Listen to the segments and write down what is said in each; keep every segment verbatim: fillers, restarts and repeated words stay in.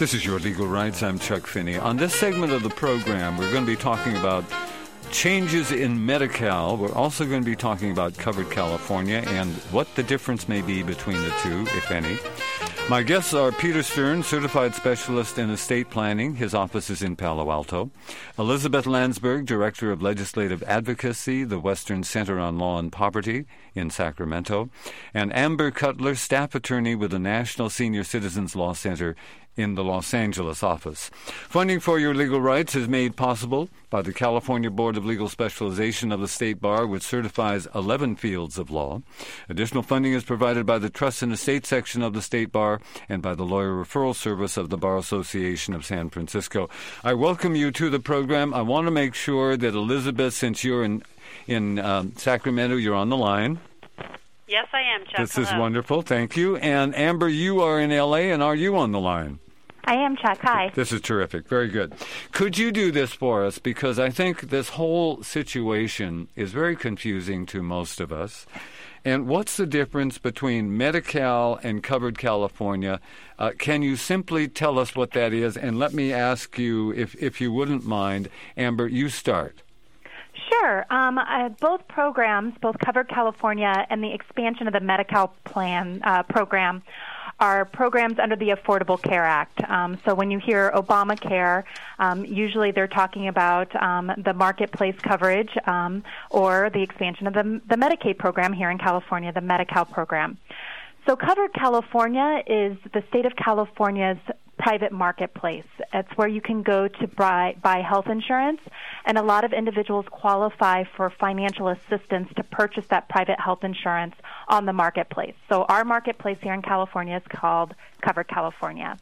This is Your Legal Rights. I'm Chuck Finney. On this segment of the program, we're going to be talking about changes in Medi-Cal. We're also going to be talking about Covered California and what the difference may be between the two, if any. My guests are Peter Stern, certified specialist in estate planning. His office is in Palo Alto. Elizabeth Landsberg, director of legislative advocacy, the Western Center on Law and Poverty in Sacramento. And Amber Cutler, staff attorney with the National Senior Citizens Law Center in the Los Angeles office. Funding for Your Legal Rights is made possible by the California Board of Legal Specialization of the State Bar, which certifies eleven fields of law. Additional funding is provided by the Trust and Estate section of the State Bar and by the Lawyer Referral Service of the Bar Association of San Francisco. I welcome you to the program. I want to make sure that Elizabeth, since you're in, in um, Sacramento, you're on the line. Yes, I am, Chuck. This Hello. is wonderful. Thank you. And Amber, you are in L A, and are you on the line? I am, Chuck. Hi. This is terrific. Very good. Could you do this for us? Because I think this whole situation is very confusing to most of us. And what's the difference between Medi-Cal and Covered California? Uh, can you simply tell us what that is? And let me ask you, if, if you wouldn't mind, Amber, you start. Sure. Um, uh, both programs, both Covered California and the expansion of the Medi-Cal plan uh, program, are programs under the Affordable Care Act. Um, so when you hear Obamacare, um, usually they're talking about um, the marketplace coverage um, or the expansion of the, the Medicaid program here in California, the Medi-Cal program. So Covered California is the state of California's private marketplace. It's where you can go to buy, buy health insurance, and a lot of individuals qualify for financial assistance to purchase that private health insurance on the marketplace. So our marketplace here in California is called Covered California.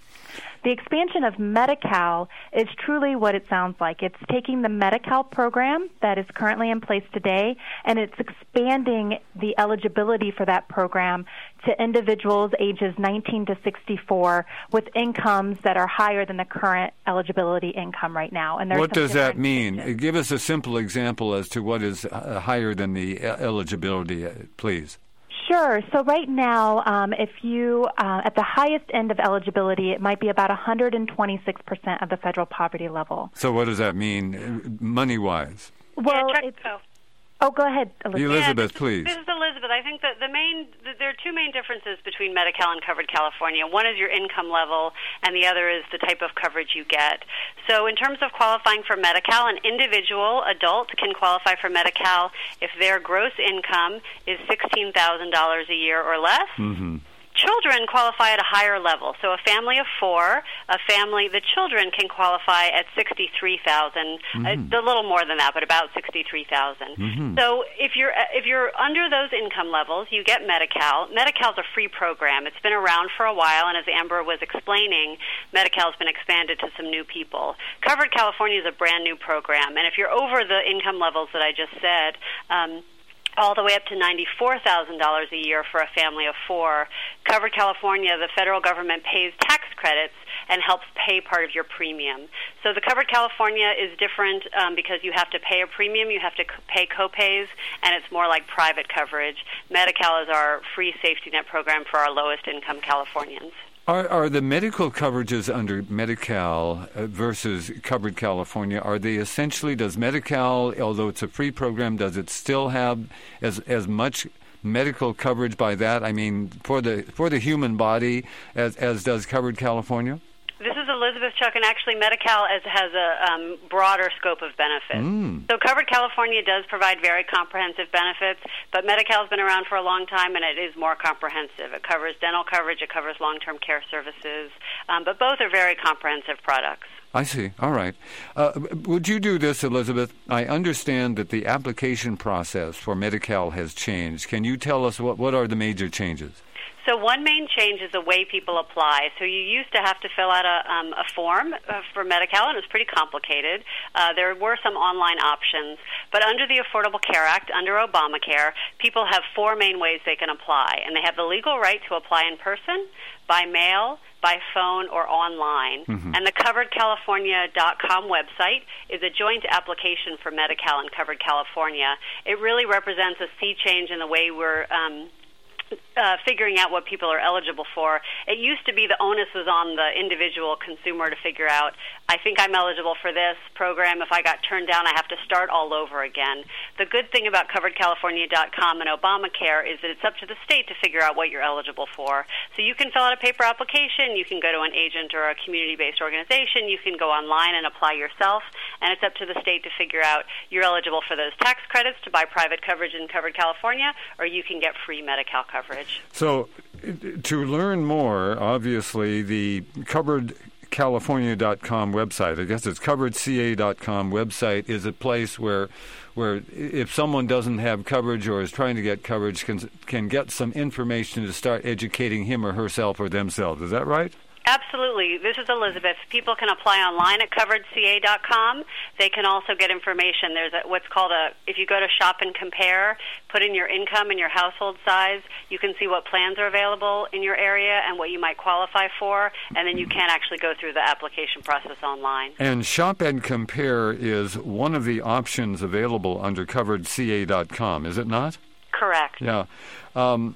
The expansion of Medi-Cal is truly what it sounds like. It's taking the Medi-Cal program that is currently in place today, and it's expanding the eligibility for that program to individuals ages nineteen to sixty-four with incomes that are higher than the current eligibility income right now. And what does that mean? Give us a simple example as to what is uh, higher than the eligibility, uh, please. Sure. So right now, um, if you, uh, at the highest end of eligibility, it might be about one hundred twenty-six percent of the federal poverty level. So what does that mean, money-wise? Well, yeah, it's, oh. oh, go ahead, Elizabeth. Elizabeth, yeah, please. This is Elizabeth. I think that the main, there are two main differences between Medi-Cal and Covered California. One is your income level, and the other is the type of coverage you get. So in terms of qualifying for Medi-Cal, an individual adult can qualify for Medi-Cal if their gross income is sixteen thousand dollars a year or less. Mm-hmm. Children qualify at a higher level. So a family of four, a family, the children can qualify at sixty-three thousand dollars, mm-hmm. a, a little more than that, but about sixty-three thousand dollars. Mm-hmm. So if you're if you're under those income levels, you get Medi-Cal. Medi-Cal's a free program. It's been around for a while, and as Amber was explaining, Medi-Cal's been expanded to some new people. Covered California is a brand new program, and if you're over the income levels that I just said, um, all the way up to ninety-four thousand dollars a year for a family of four. Covered California, the federal government pays tax credits and helps pay part of your premium. So the Covered California is different um, because you have to pay a premium, you have to pay co-pays, and it's more like private coverage. Medi-Cal is our free safety net program for our lowest income Californians. Are, are the medical coverages under Medi-Cal uh, versus Covered California, are they essentially, does Medi-Cal, although it's a free program, does it still have as as much medical coverage by that, I mean, for the for the human body as as does Covered California? This is Elizabeth, Chuck, and actually Medi-Cal has, has a um, broader scope of benefits. Mm. So Covered California does provide very comprehensive benefits, but Medi-Cal has been around for a long time, and it is more comprehensive. It covers dental coverage, it covers long-term care services, um, but both are very comprehensive products. I see. All right. Uh, would you do this, Elizabeth? I understand that the application process for Medi-Cal has changed. Can you tell us what, what are the major changes? So one main change is the way people apply. So you used to have to fill out a, um, a form uh, for Medi-Cal, and it was pretty complicated. Uh, there were some online options. But under the Affordable Care Act, under Obamacare, people have four main ways they can apply. And they have the legal right to apply in person, by mail, by phone, or online. Mm-hmm. And the covered california dot com website is a joint application for Medi-Cal and Covered California. It really represents a sea change in the way we're um, uh, figuring out what people are eligible for. It used to be the onus was on the individual consumer to figure out, I think I'm eligible for this program. If I got turned down, I have to start all over again. The good thing about covered california dot com and Obamacare is that it's up to the state to figure out what you're eligible for. So you can fill out a paper application, you can go to an agent or a community-based organization, you can go online and apply yourself, and it's up to the state to figure out you're eligible for those tax credits to buy private coverage in Covered California, or you can get free Medi-Cal coverage. So to learn more, obviously, the covered california dot com website, I guess it's covered c a dot com website, is a place where where if someone doesn't have coverage or is trying to get coverage, can can get some information to start educating him or herself or themselves. Is that right? Absolutely. This is Elizabeth. People can apply online at covered c a dot com. They can also get information. There's a, what's called a, if you go to Shop and Compare, put in your income and your household size, you can see what plans are available in your area and what you might qualify for, and then you can actually go through the application process online. And Shop and Compare is one of the options available under covered c a dot com, is it not? Correct. Yeah. Um,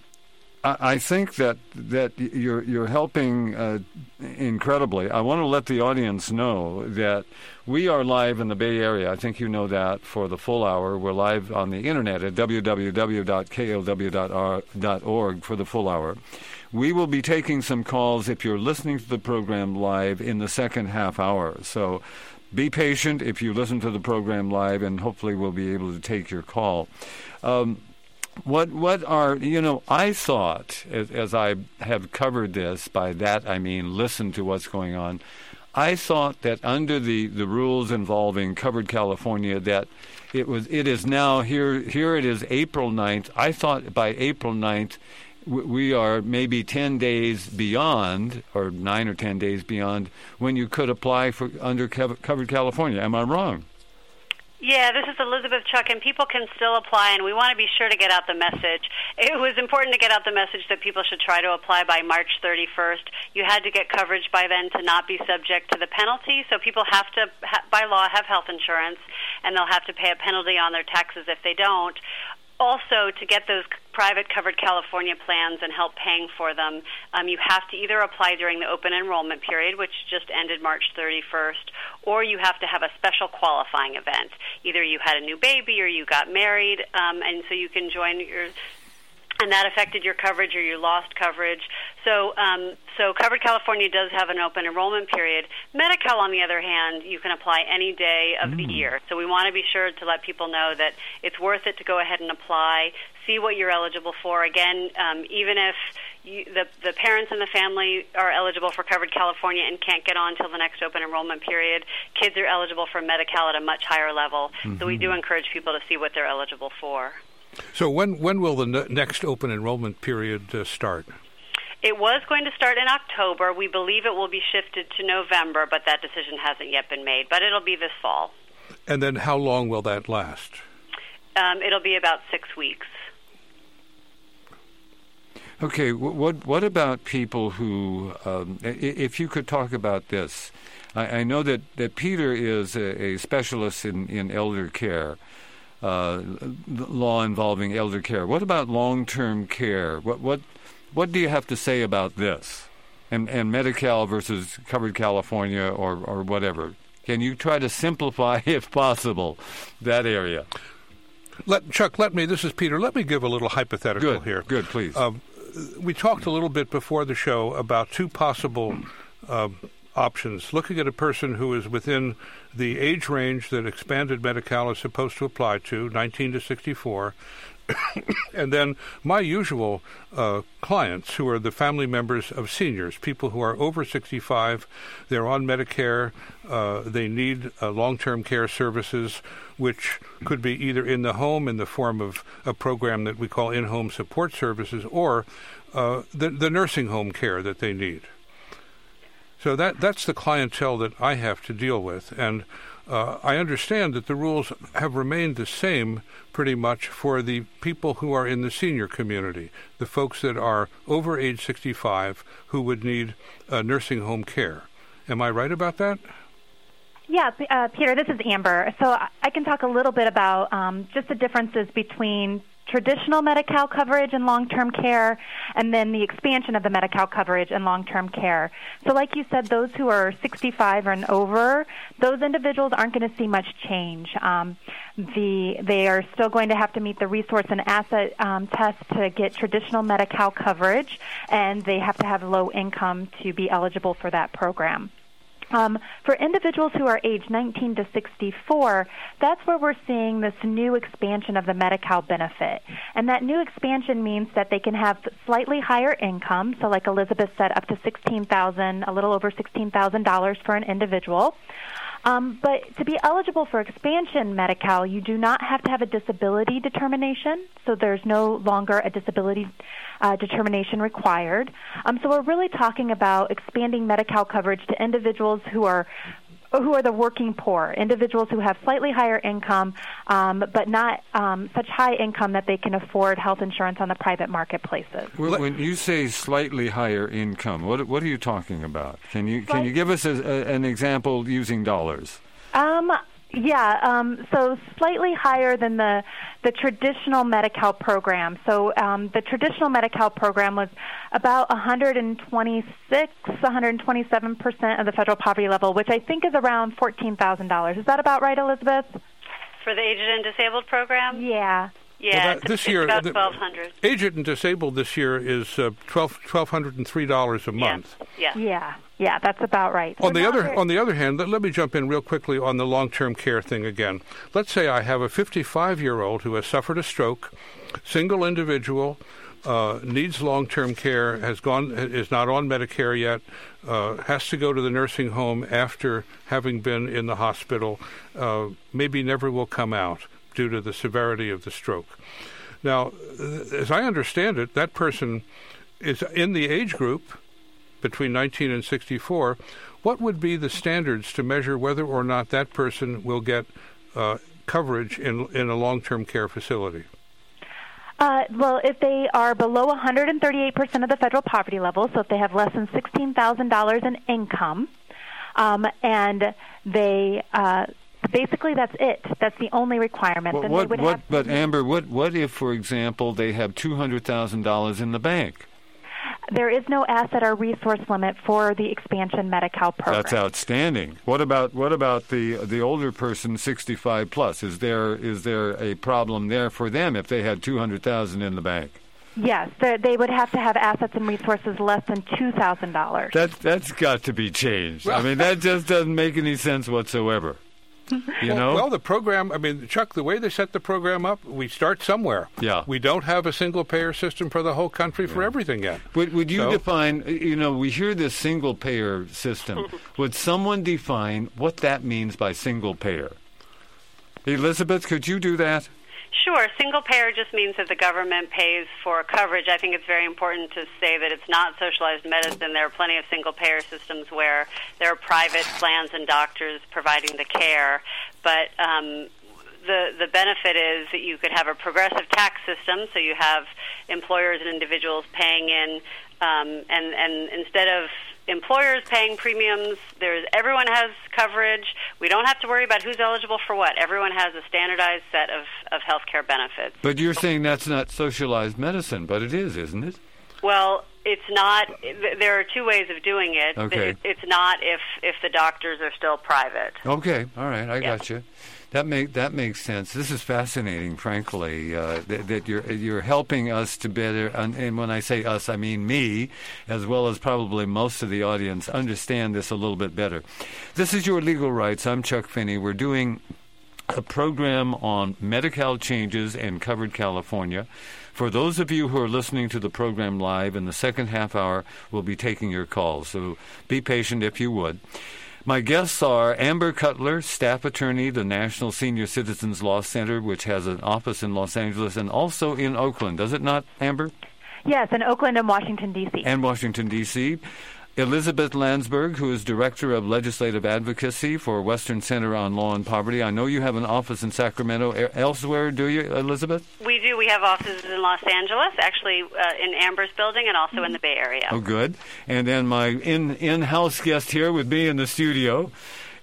I think that that you're you're helping uh, incredibly. I want to let the audience know that we are live in the Bay Area. I think you know that for the full hour. We're live on the internet at w w w dot k l w dot org for the full hour. We will be taking some calls if you're listening to the program live in the second half hour. So be patient if you listen to the program live, and hopefully we'll be able to take your call. Um, What what are, you know, I thought, as, as I have covered this, by that I mean listen to what's going on, I thought that under the, the rules involving Covered California that it was it is now, here here it is April ninth. I thought by April ninth w- we are maybe ten days beyond, or nine or ten days beyond, when you could apply for under Covered California. Am I wrong? Yeah, this is Elizabeth, Chuck, and people can still apply, and we want to be sure to get out the message. It was important to get out the message that people should try to apply by March thirty-first. You had to get coverage by then to not be subject to the penalty, so people have to, by law, have health insurance, and they'll have to pay a penalty on their taxes if they don't. Also, to get those private Covered California plans and help paying for them, um, you have to either apply during the open enrollment period, which just ended March thirty-first, or you have to have a special qualifying event. Either you had a new baby or you got married, um, and so you can join your... and that affected your coverage or you lost coverage. So um, so Covered California does have an open enrollment period. Medi-Cal, on the other hand, you can apply any day of mm. the year. So we want to be sure to let people know that it's worth it to go ahead and apply, see what you're eligible for. Again, um, even if you, the, the parents in the family are eligible for Covered California and can't get on until the next open enrollment period, kids are eligible for Medi-Cal at a much higher level. Mm-hmm. So we do encourage people to see what they're eligible for. So when when will the n- next open enrollment period uh, start? It was going to start in October. We believe it will be shifted to November, but that decision hasn't yet been made. But it'll be this fall. And then how long will that last? Um, it'll be about six weeks. Okay, what what about people who, um, if you could talk about this, I, I know that, that Peter is a, a specialist in, in elder care. Uh, law involving elder care. What about long-term care? What what what do you have to say about this? And and Medi-Cal versus Covered California or, or whatever. Can you try to simplify, if possible, that area? Let Chuck, let me, this is Peter, let me give a little hypothetical good, here. Good, please. Um, we talked a little bit before the show about two possible uh, options. Looking at a person who is within the age range that expanded Medi-Cal is supposed to apply to, nineteen to sixty-four, and then my usual uh, clients who are the family members of seniors, people who are over sixty-five, they're on Medicare, uh, they need uh, long-term care services, which could be either in the home in the form of a program that we call in-home support services, or uh, the, the nursing home care that they need. So that that's the clientele that I have to deal with, and uh, I understand that the rules have remained the same pretty much for the people who are in the senior community, the folks that are over age sixty-five who would need uh, nursing home care. Am I right about that? Yeah, uh, Peter, this is Amber. So I can talk a little bit about um, just the differences between traditional Medi-Cal coverage and long-term care, and then the expansion of the Medi-Cal coverage and long-term care. So like you said, those who are sixty-five and over, those individuals aren't going to see much change. Um, the They are still going to have to meet the resource and asset um, test to get traditional Medi-Cal coverage, and they have to have low income to be eligible for that program. Um, for individuals who are age nineteen to sixty-four, that's where we're seeing this new expansion of the Medi-Cal benefit. And that new expansion means that they can have slightly higher income, so like Elizabeth said, up to sixteen thousand dollars, a little over sixteen thousand dollars for an individual. Um, but to be eligible for expansion Medi-Cal, you do not have to have a disability determination, so there's no longer a disability uh, determination required. Um, so we're really talking about expanding Medi-Cal coverage to individuals who are who are the working poor, individuals who have slightly higher income, um, but not um, such high income that they can afford health insurance on the private marketplaces. When, when you say slightly higher income, what what are you talking about? Can you can you give us a, a, an example using dollars? Um. Yeah, um, so slightly higher than the the traditional Medi-Cal program. So um, the traditional Medi-Cal program was about one hundred twenty-six, one hundred twenty-seven percent of the federal poverty level, which I think is around fourteen thousand dollars. Is that about right, Elizabeth? For the aged and disabled program? Yeah. Yeah, well, that, it's, this it's year, about the, twelve hundred dollars. Aged and disabled this year is uh, twelve twelve hundred three dollars a month. Yes. Yeah. Yeah. Yeah, that's about right. On We're the other very... on the other hand, let, let me jump in real quickly on the long-term care thing again. Let's say I have a fifty-five-year-old who has suffered a stroke, single individual, uh, needs long-term care, has gone is not on Medicare yet, uh, has to go to the nursing home after having been in the hospital, uh, maybe never will come out due to the severity of the stroke. Now, as I understand it, that person is in the age group between nineteen and sixty-four. What would be the standards to measure whether or not that person will get uh, coverage in in a long-term care facility? Uh, well, if they are below one hundred thirty-eight percent of the federal poverty level, so if they have less than sixteen thousand dollars in income, um, and they uh, basically that's it. That's the only requirement. Well, then what, they would what, have but Amber, what, what if, for example, they have two hundred thousand dollars in the bank? There is no asset or resource limit for the expansion Medi-Cal program. That's outstanding. What about what about the the older person, sixty-five plus? Is there is there a problem there for them if they had two hundred thousand in the bank? Yes, they would have to have assets and resources less than two thousand dollars. That that's got to be changed. I mean, that just doesn't make any sense whatsoever. You well, know? well, the program, I mean, Chuck, the way they set the program up, we start somewhere. Yeah. We don't have a single-payer system for the whole country for everything yet. Would, would you so, define, you know, we hear this single-payer system. Would someone define what that means by single-payer? Elizabeth, could you do that? Sure. Single payer just means that the government pays for coverage. I think it's very important to say that it's not socialized medicine. There are plenty of single payer systems where there are private plans and doctors providing the care. But um, the the benefit is that you could have a progressive tax system, so you have employers and individuals paying in, um, and, and instead of employers paying premiums, there's everyone has coverage. We don't have to worry about who's eligible for what. Everyone has a standardized set of, of health care benefits. But you're saying that's not socialized medicine, but it is, isn't it? Well, it's not. There are two ways of doing it. Okay. It's not if, if the doctors are still private. Okay, all right, I Yeah. got you. That make that makes sense. This is fascinating, frankly. Uh, that, that you're you're helping us to better, and, and when I say us, I mean me, as well as probably most of the audience, understand this a little bit better. This is Your Legal Rights. I'm Chuck Finney. We're doing a program on Medi-Cal changes in covered California. For those of you who are listening to the program live, in the second half hour, we'll be taking your calls. So be patient if you would. My guests are Amber Cutler, staff attorney, the National Senior Citizens Law Center, which has an office in Los Angeles and also in Oakland. Does it not, Amber? Yes, in Oakland and Washington, D C And Washington, D C Elizabeth Landsberg, who is Director of Legislative Advocacy for Western Center on Law and Poverty. I know you have an office in Sacramento. Elsewhere, do you, Elizabeth? We do. We have offices in Los Angeles, actually uh, in Amber's building, and also in the Bay Area. Oh, good. And then my in, in-house guest here with me in the studio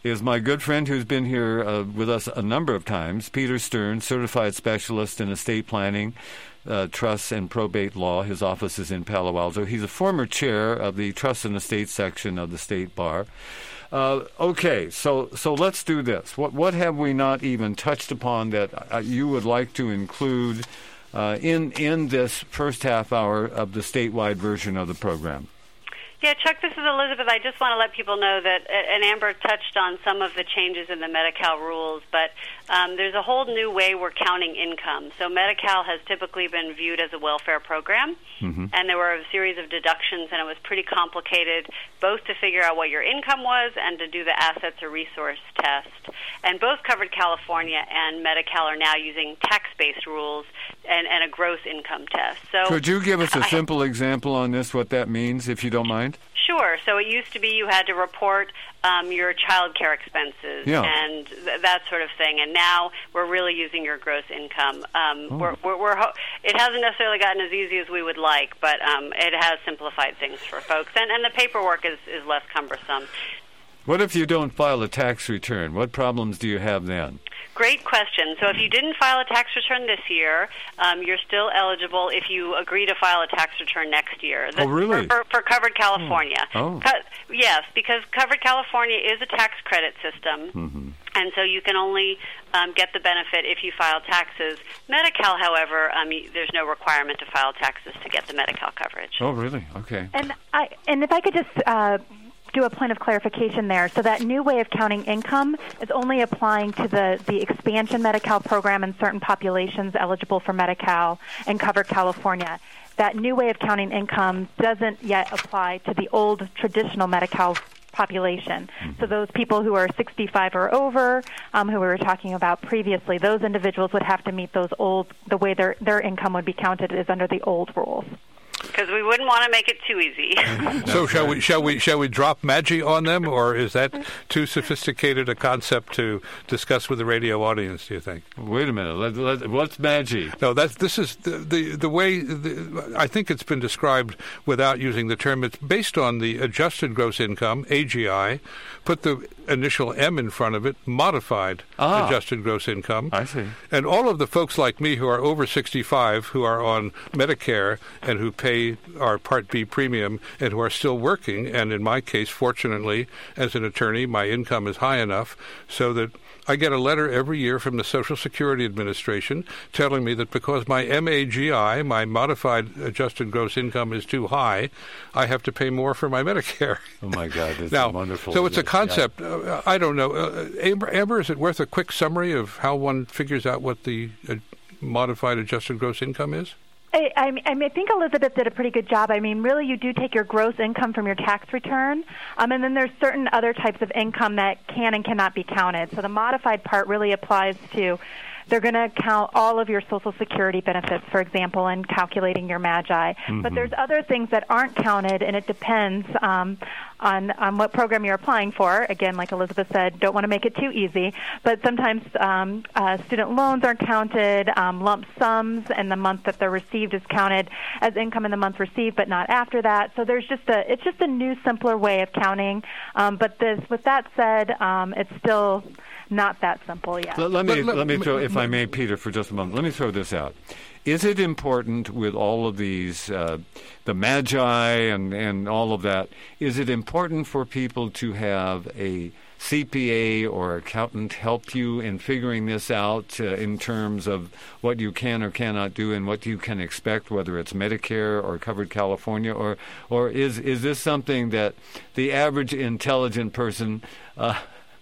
is my good friend who's been here uh, with us a number of times, Peter Stern, certified specialist in estate planning, uh, trusts, and probate law. His office is in Palo Alto. He's a former chair of the Trust and Estate section of the State Bar. Uh, okay, so so let's do this. What what have we not even touched upon that uh, you would like to include uh, in in this first half hour of the statewide version of the program? Yeah, Chuck, this is Elizabeth. I just want to let people know that, and Amber touched on some of the changes in the Medi-Cal rules, but um, there's a whole new way we're counting income. So Medi-Cal has typically been viewed as a welfare program, mm-hmm. and there were a series of deductions, and it was pretty complicated both to figure out what your income was and to do the assets or resource test. And both Covered California and Medi-Cal are now using tax-based rules and, and a gross income test. So could you give us a I, simple example on this, what that means, if you don't mind? Sure. So it used to be you had to report um, your child care expenses yeah. and th- that sort of thing. And now we're really using your gross income. Um, oh. we're, we're, we're ho- it hasn't necessarily gotten as easy as we would like, but um, it has simplified things for folks. And, and the paperwork is, is less cumbersome. What if you don't file a tax return? What problems do you have then? Great question. So if you didn't file a tax return this year, um, you're still eligible if you agree to file a tax return next year. The, oh, really? For, for, for Covered California. Oh. Co- yes, because Covered California is a tax credit system. Mm-hmm. And so you can only um, get the benefit if you file taxes. Medi-Cal, however, um, you, there's no requirement to file taxes to get the Medi-Cal coverage. Oh, really? Okay. And I and if I could just uh, do a point of clarification there. So that new way of counting income is only applying to the, the expansion Medi-Cal program and certain populations eligible for Medi-Cal and Covered California. That new way of counting income doesn't yet apply to the old traditional Medi-Cal population. Mm-hmm. So those people who are sixty-five or over, um, who we were talking about previously, those individuals would have to meet those old, the way their, their income would be counted is under the old rules. Because we wouldn't want to make it too easy. So shall we? Shall we? Shall we drop Magi on them, or is that too sophisticated a concept to discuss with the radio audience? Do you think? Wait a minute. Let, let, what's Magi? No, that's this is the the, the way the, I think it's been described without using the term. It's based on the adjusted gross income (A G I). Put the initial M in front of it, modified ah, adjusted gross income. I see. And all of the folks like me who are over sixty-five, who are on Medicare and who pay our Part B premium and who are still working, and in my case, fortunately, as an attorney, my income is high enough so that I get a letter every year from the Social Security Administration telling me that because my M A G I, my modified adjusted gross income, is too high, I have to pay more for my Medicare. Oh, my God. That's now, wonderful. So it's a concept. Yeah. Uh, I don't know. Uh, Amber, Amber, is it worth a quick summary of how one figures out what the uh, modified adjusted gross income is? I, I, mean, I think Elizabeth did a pretty good job. I mean, really, you do take your gross income from your tax return, um, and then there's certain other types of income that can and cannot be counted. So the modified part really applies to, they're going to count all of your Social Security benefits, for example, in calculating your Magi. Mm-hmm. But there's other things that aren't counted, and it depends um, on, on what program you're applying for. Again, like Elizabeth said, don't want to make it too easy. But sometimes um, uh, student loans aren't counted. Um, lump sums and the month that they're received is counted as income in the month received, but not after that. So there's just a it's just a new, simpler way of counting. Um, but this, with that said, um, it's still not that simple yet. Let, let me let, let me throw, if let, I may, Peter, for just a moment. Let me throw this out. Is it important with all of these, uh, the Magi and, and all of that, is it important for people to have a C P A or accountant help you in figuring this out uh, in terms of what you can or cannot do and what you can expect, whether it's Medicare or Covered California, or or is is this something that the average intelligent person uh,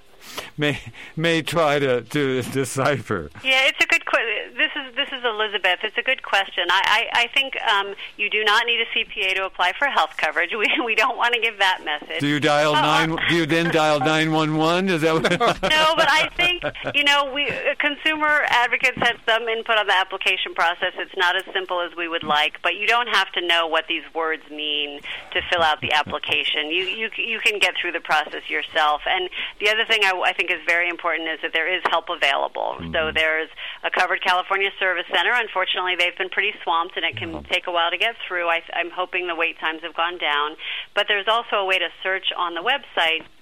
may may try to, to decipher? Yeah, it's a good question. This is this is Elizabeth. It's a good question. I, I, I think um, you do not need a C P A to apply for health coverage. We we don't want to give that message. Do you dial uh, nine? Do you then dial nine one one? Is that what? No, but I think you know we uh, consumer advocates had some input on the application process. It's not as simple as we would like, but you don't have to know what these words mean to fill out the application. You you you can get through the process yourself. And the other thing I, I think is very important is that there is help available. Mm-hmm. So there's a Covered California Service Center. Unfortunately, they've been pretty swamped, and it can mm-hmm. take a while to get through. I, I'm hoping the wait times have gone down. But there's also a way to search on the website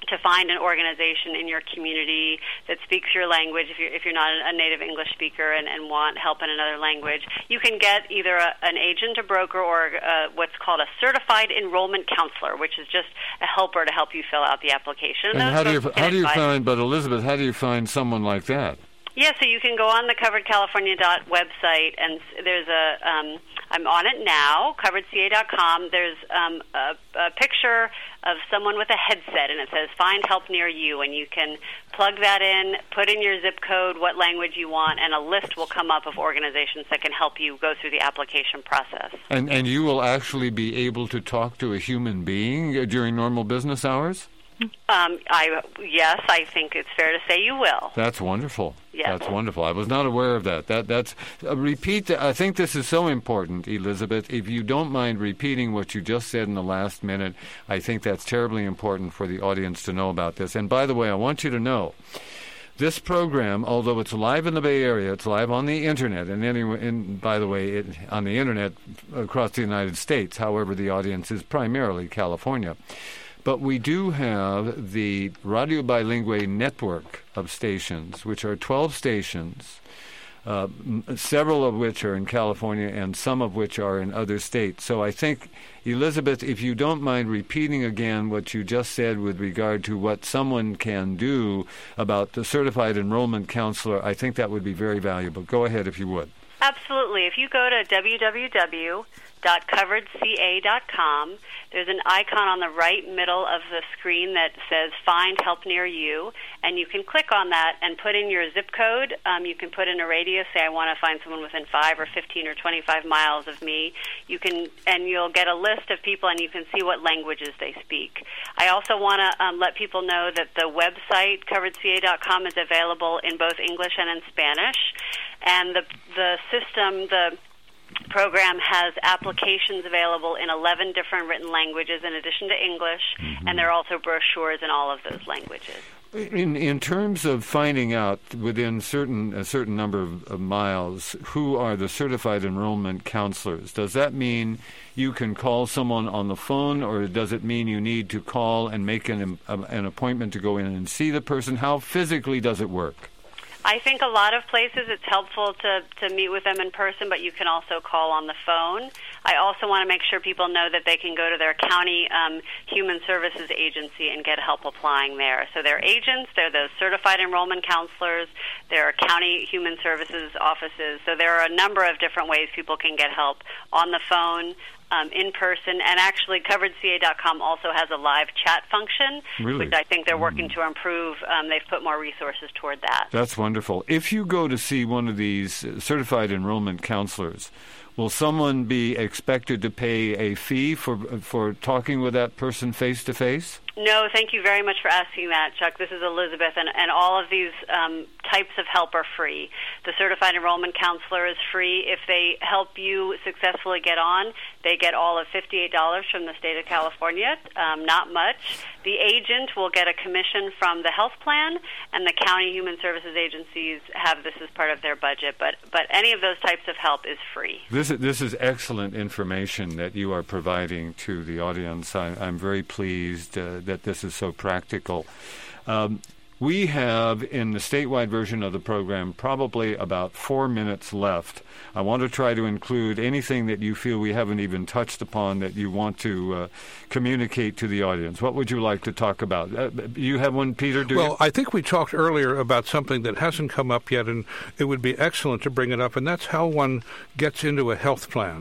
to find an organization in your community that speaks your language. If you're, if you're not a native English speaker and, and want help in another language, you can get either a, an agent, a broker, or uh, what's called a certified enrollment counselor, which is just a helper to help you fill out the application. And, and how do you how do you find? But Elizabeth, how do you find someone like that? Yeah, so you can go on the covered california dot website, and there's a, um, I'm on it now, covered c a dot com. There's um, a, a picture of someone with a headset, and it says, find help near you, and you can plug that in, put in your zip code, what language you want, and a list will come up of organizations that can help you go through the application process. And, and you will actually be able to talk to a human being during normal business hours? Um, I yes, I think it's fair to say you will. That's wonderful. Yes. That's wonderful. I was not aware of that. That that's uh, repeat. I think this is so important, Elizabeth. If you don't mind repeating what you just said in the last minute, I think that's terribly important for the audience to know about this. And by the way, I want you to know, this program, although it's live in the Bay Area, it's live on the Internet, and anyway, in, by the way, it, on the Internet across the United States. However, the audience is primarily California. But we do have the Radio Bilingue network of stations, which are twelve stations, uh, m- several of which are in California and some of which are in other states. So I think, Elizabeth, if you don't mind repeating again what you just said with regard to what someone can do about the certified enrollment counselor, I think that would be very valuable. Go ahead if you would. Absolutely. If you go to w w w dot covered c a dot com, there's an icon on the right middle of the screen that says Find Help Near You, and you can click on that and put in your zip code. Um, you can put in a radius, say I want to find someone within five or fifteen or twenty-five miles of me. You can, and you'll get a list of people, and you can see what languages they speak. I also want to um, let people know that the website, covered c a dot com, is available in both English and in Spanish, and the the system, the program has applications available in eleven different written languages in addition to English, mm-hmm. and there are also brochures in all of those languages. In in terms of finding out within certain a certain number of, of miles who are the certified enrollment counselors, does that mean you can call someone on the phone, or does it mean you need to call and make an an appointment to go in and see the person? How physically does it work? I think a lot of places it's helpful to, to meet with them in person, but you can also call on the phone. I also want to make sure people know that they can go to their county um, human services agency and get help applying there. So they're agents, they're those certified enrollment counselors, there are county human services offices. So there are a number of different ways people can get help on the phone, Um, in person, and actually covered c a dot com also has a live chat function, really? which I think they're working to improve. Um, they've put more resources toward that. That's wonderful. If you go to see one of these certified enrollment counselors, will someone be expected to pay a fee for for talking with that person face to face? No, thank you very much for asking that, Chuck. This is Elizabeth, and, and all of these um, types of help are free. The certified enrollment counselor is free. If they help you successfully get on, they get all of fifty-eight dollars from the state of California, um, not much. The agent will get a commission from the health plan, and the county human services agencies have this as part of their budget. But but any of those types of help is free. This is, this is excellent information that you are providing to the audience. I, I'm very pleased uh, that this is so practical. Um, we have, in the statewide version of the program, probably about four minutes left. I want to try to include anything that you feel we haven't even touched upon that you want to uh, communicate to the audience. What would you like to talk about? Uh, you have one, Peter, do well, you? I think we talked earlier about something that hasn't come up yet, and it would be excellent to bring it up, and that's how one gets into a health plan.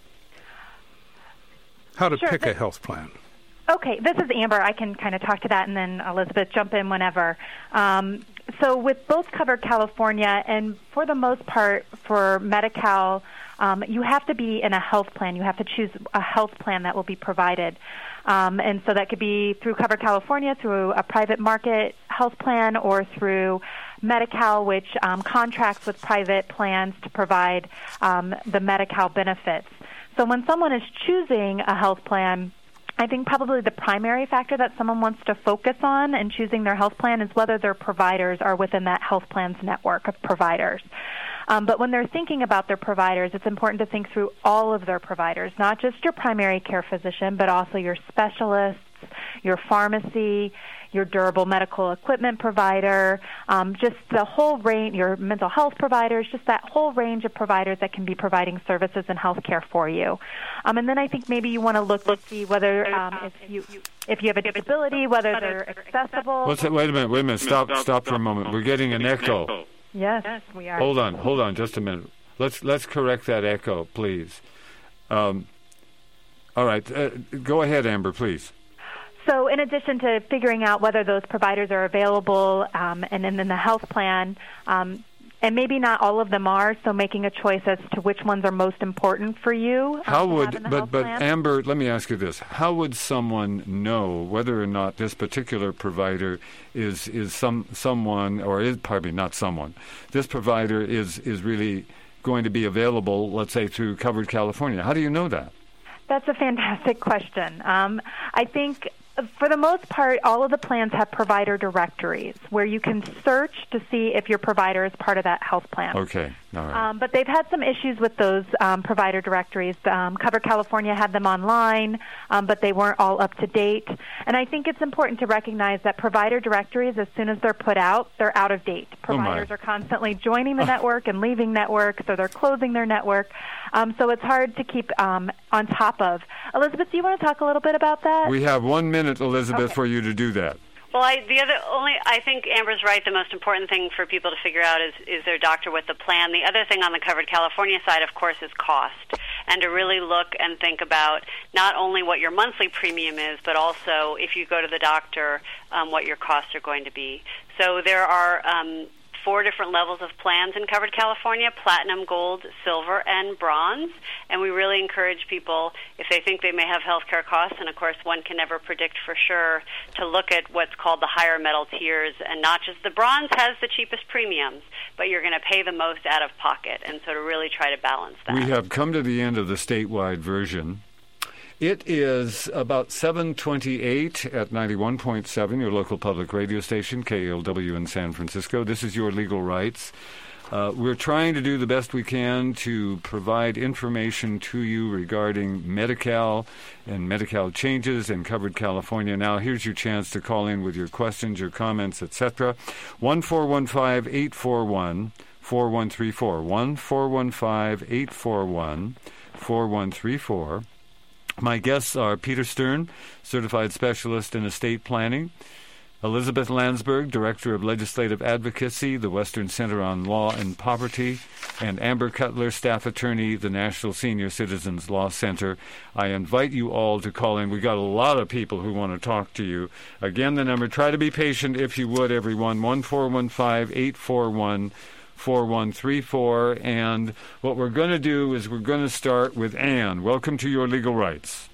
How to sure, pick but- a health plan. Okay, this is Amber. I can kind of talk to that, and then Elizabeth, jump in whenever. Um, so with both Covered California and for the most part for Medi-Cal, um, you have to be in a health plan. You have to choose a health plan that will be provided. Um, and so that could be through Covered California, through a private market health plan, or through Medi-Cal, which um, contracts with private plans to provide um, the Medi-Cal benefits. So when someone is choosing a health plan, I think probably the primary factor that someone wants to focus on in choosing their health plan is whether their providers are within that health plan's network of providers. Um, but when they're thinking about their providers, it's important to think through all of their providers, not just your primary care physician, but also your specialists, your pharmacy, your durable medical equipment provider, um, just the whole range, your mental health providers, just that whole range of providers that can be providing services and health care for you. Um, and then I think maybe you want to look to see whether um, if you if you have a disability, whether they're accessible. What's that? Wait a minute, wait a minute. Stop, stop for a moment. We're getting an echo. Yes, we are. Hold on, hold on, just a minute. Let's let's correct that echo, please. Um, all right, uh, go ahead, Amber, please. So in addition to figuring out whether those providers are available um, and then in the health plan, um, and maybe not all of them are, so making a choice as to which ones are most important for you. Um, How would, but, but plan. Amber, let me ask you this. How would someone know whether or not this particular provider is is some someone, or is, pardon me, not someone, this provider is, is really going to be available, let's say, through Covered California? How do you know that? That's a fantastic question. Um, I think for the most part, all of the plans have provider directories where you can search to see if your provider is part of that health plan. Okay, all right. Um, but they've had some issues with those um, provider directories. Um, Covered California had them online, um, but they weren't all up to date. And I think it's important to recognize that provider directories, as soon as they're put out, they're out of date. Providers oh are constantly joining the network and leaving network, so they're closing their network. Um, so it's hard to keep um, on top of. Elizabeth, do you want to talk a little bit about that? We have one minute, Elizabeth, Okay. for you to do that. Well, I, the other only I think Amber's right. The most important thing for people to figure out is is their doctor with the plan. The other thing on the Covered California side, of course, is cost, and to really look and think about not only what your monthly premium is, but also if you go to the doctor, um, what your costs are going to be. So there are um, four different levels of plans in Covered California: platinum, gold, silver, and bronze. And we really encourage people, if they think they may have health care costs, and of course one can never predict for sure, to look at what's called the higher metal tiers, and not just the bronze has the cheapest premiums, but you're going to pay the most out of pocket, and so to really try to balance that. We have come to the end of the statewide version. It is about seven twenty-eight at ninety-one point seven, your local public radio station, K L W in San Francisco. This is Your Legal Rights. Uh, we're trying to do the best we can to provide information to you regarding Medi-Cal and Medi-Cal changes in Covered California. Now, here's your chance to call in with your questions, your comments, et cetera. one four one five, eight four one, four one three four. one four one five, eight four one, four one three four. My guests are Peter Stern, Certified Specialist in Estate Planning, Elizabeth Landsberg, Director of Legislative Advocacy, the Western Center on Law and Poverty, and Amber Cutler, Staff Attorney, the National Senior Citizens Law Center. I invite you all to call in. We've got a lot of people who want to talk to you. Again, the number, try to be patient if you would, everyone, one four one five, eight four one, four one three four. And what we're going to do is we're going to start with Anne. Welcome to Your Legal Rights.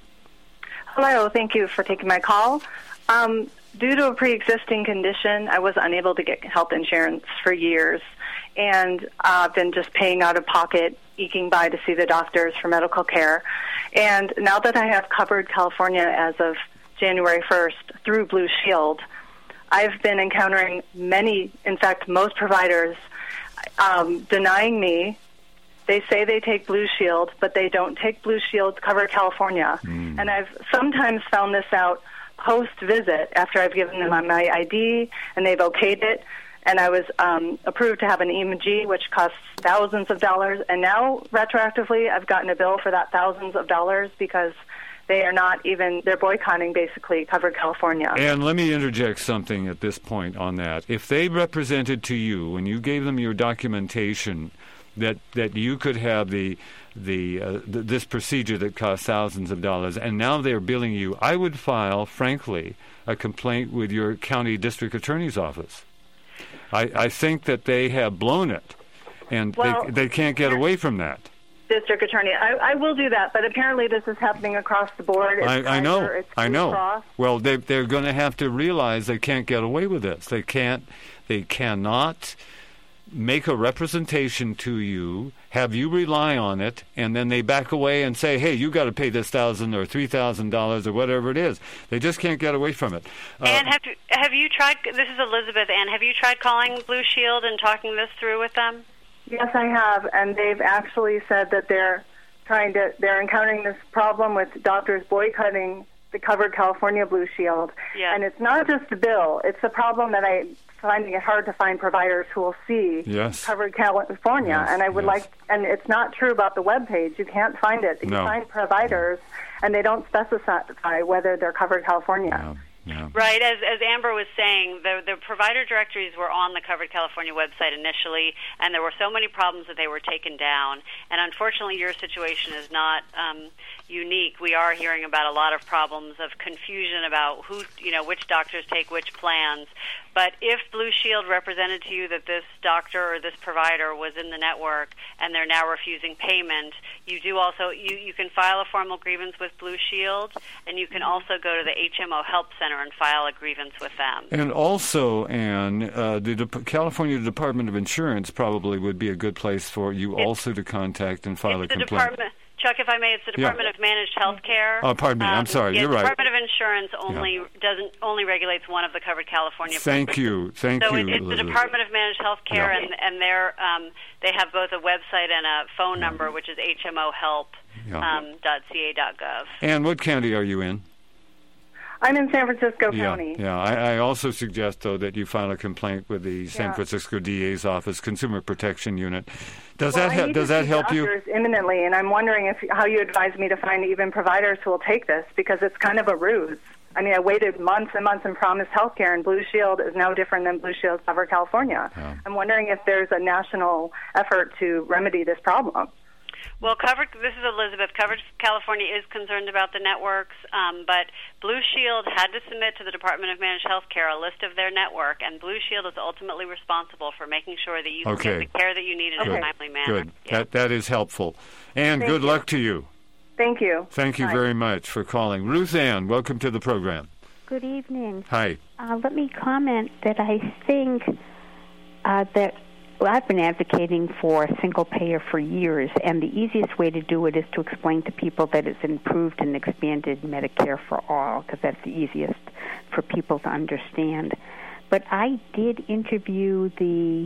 Hello, thank you for taking my call. Um, due to a pre-existing condition, I was unable to get health insurance for years, and uh, I've been just paying out of pocket, eking by to see the doctors for medical care. And now that I have Covered California as of January first through Blue Shield, I've been encountering many, in fact, most providers um, denying me. They say they take Blue Shield, but they don't take Blue Shield Covered California. Mm. And I've sometimes found this out post-visit after I've given them my I D and they've okayed it. And I was um, approved to have an E M G, which costs thousands of dollars. And now, retroactively, I've gotten a bill for that thousands of dollars because they are not even, they're boycotting, basically, Covered California. And let me interject something at this point on that. If they represented to you, when you gave them your documentation, that that you could have the the uh, th- this procedure that costs thousands of dollars, and now they're billing you, I would file, frankly, a complaint with your county district attorney's office. I, I think that they have blown it, and well, they, they can't get away from that. District attorney, I, I will do that, but apparently this is happening across the board. It's I, I know, it's I know. Cross. Well, they, they're going to have to realize they can't get away with this. They can't, they cannot make a representation to you, have you rely on it, and then they back away and say, hey, you got to pay this thousand or three thousand dollars or whatever it is. They just can't get away from it. Uh, and have have you tried? This is Elizabeth. And have you tried calling Blue Shield and talking this through with them? Yes, I have, and they've actually said that they're trying to. They're encountering this problem with doctors boycotting the Covered California Blue Shield. Yeah. And it's not just the bill. It's the problem that I'm finding it hard to find providers who will see yes. Covered California. Yes. And I would yes. like, and it's not true about the webpage. You can't find it. You no. find providers, and they don't specify whether they're Covered California. Yeah. Yeah. Right, as as Amber was saying, the the provider directories were on the Covered California website initially, and there were so many problems that they were taken down. And unfortunately, your situation is not um, unique. We are hearing about a lot of problems of confusion about who, you know, which doctors take which plans. But if Blue Shield represented to you that this doctor or this provider was in the network and they're now refusing payment, you do also you, you can file a formal grievance with Blue Shield, and you can also go to the H M O Help Center and file a grievance with them. And also, Anne, uh, the De- California Department of Insurance probably would be a good place for you it's, also to contact and file a complaint. Department. Chuck, if I may, it's the Department yeah. of Managed Health Care. Oh, pardon me. Um, I'm sorry. Yeah, You're the right. Department of Insurance only yeah. doesn't only regulates one of the Covered California. Thank programs. you. Thank so you. So it, it's the Department of Managed Health Care, yeah. and and they're um, they have both a website and a phone yeah. number, which is H M O help dot C A dot gov. And what county are you in? I'm in San Francisco yeah, County. Yeah, I, I also suggest, though, that you file a complaint with the San yeah. Francisco D A's office, Consumer Protection Unit. Does well, that ha- does that help you? Imminently, and I'm wondering if how you advise me to find even providers who will take this, because it's kind of a ruse. I mean, I waited months and months and promised health care, and Blue Shield is no different than Blue Shield Covered California. Yeah. I'm wondering if there's a national effort to remedy this problem. Well, covered. This is Elizabeth. Covered California is concerned about the networks, um, but Blue Shield had to submit to the Department of Managed Health Care a list of their network, and Blue Shield is ultimately responsible for making sure that you okay. get the care that you need in okay. a timely manner. Good. Yeah. That that is helpful. And Thank good you. luck to you. Thank you. Thank you Bye. very much for calling. Ruth Ann, welcome to the program. Good evening. Hi. Uh, let me comment that I think uh, that well, I've been advocating for single payer for years, and the easiest way to do it is to explain to people that it's improved and expanded Medicare for all, because that's the easiest for people to understand. But I did interview the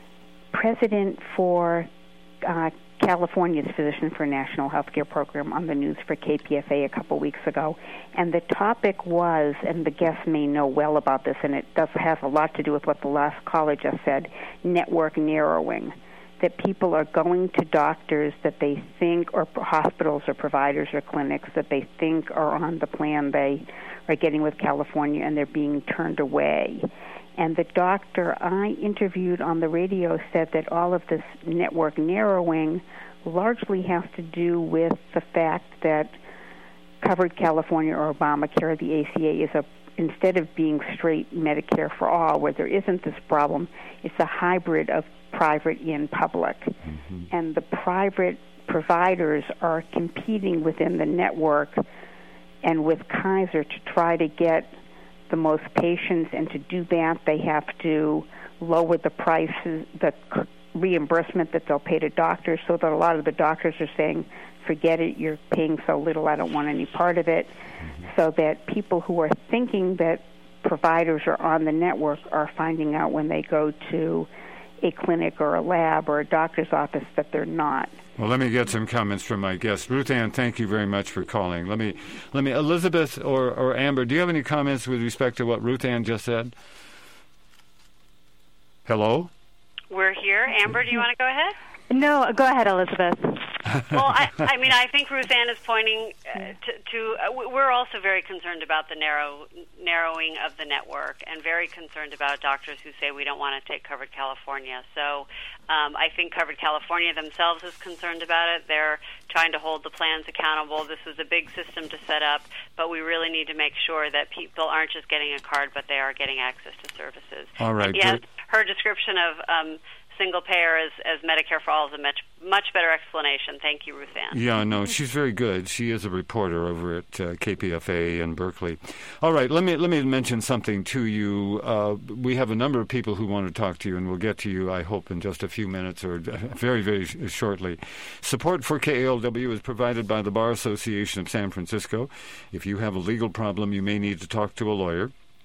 president for uh, California's Physician for National Healthcare Program on the news for K P F A a couple weeks ago, and the topic was, and the guests may know well about this, and it does have a lot to do with what the last caller just said, network narrowing, that people are going to doctors that they think, or hospitals or providers or clinics that they think are on the plan they are getting with California, and they're being turned away. And the doctor I interviewed on the radio said that all of this network narrowing largely has to do with the fact that Covered California or Obamacare, the A C A, is a instead of being straight Medicare for all, where there isn't this problem, it's a hybrid of private and public. Mm-hmm. And the private providers are competing within the network and with Kaiser to try to get the most patients, and to do that they have to lower the prices, the reimbursement that they'll pay to doctors, so that a lot of the doctors are saying, forget it, you're paying so little, I don't want any part of it. Mm-hmm. So that people who are thinking that providers are on the network are finding out when they go to a clinic or a lab or a doctor's office that they're not. Well, let me get some comments from my guest. Ruth Ann, thank you very much for calling. Let me, let me, Elizabeth or, or Amber, do you have any comments with respect to what Ruth Ann just said? Hello? We're here. Amber, do you want to go ahead? No, go ahead, Elizabeth. Well, I, I mean, I think Ruth Ann is pointing uh, to, to uh, we're also very concerned about the narrow narrowing of the network, and very concerned about doctors who say we don't want to take Covered California. So um, I think Covered California themselves is concerned about it. They're trying to hold the plans accountable. This is a big system to set up, but we really need to make sure that people aren't just getting a card, but they are getting access to services. All right. And yes, her description of um, single payer as, as Medicare for all is a much much better explanation. Thank you, Ruth Ann. Yeah, no, she's very good. She is a reporter over at uh, K P F A in Berkeley. All right, let me let me mention something to you. Uh, we have a number of people who want to talk to you, and we'll get to you, I hope, in just a few minutes or very, very shortly. Support for K A L W is provided by the Bar Association of San Francisco. If you have a legal problem, you may need to talk to a lawyer.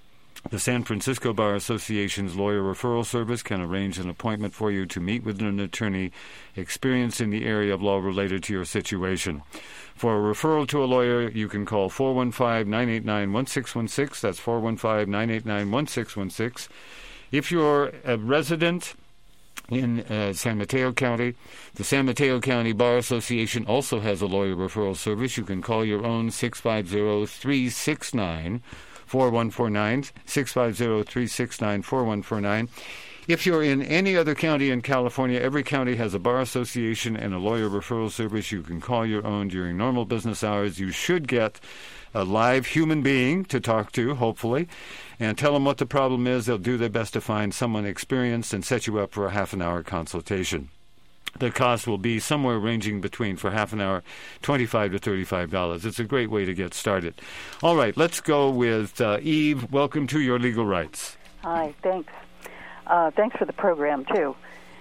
The San Francisco Bar Association's Lawyer Referral Service can arrange an appointment for you to meet with an attorney experienced in the area of law related to your situation. For a referral to a lawyer, you can call four one five, nine eight nine, one six one six. That's four one five, nine eight nine, one six one six. If you're a resident in uh, San Mateo County, the San Mateo County Bar Association also has a lawyer referral service. You can call your own six five zero, three six nine, four one four nine, six five zero, three six nine, four one four nine. If you're in any other county in California, every county has a bar association and a lawyer referral service. You can call your own during normal business hours. You should get a live human being to talk to, hopefully, and tell them what the problem is. They'll do their best to find someone experienced and set you up for a half an hour consultation. The cost will be somewhere ranging between, for half an hour, twenty-five dollars to thirty-five dollars. It's a great way to get started. All right, let's go with uh, Eve. Welcome to Your Legal Rights. Hi, thanks. Uh, thanks for the program, too.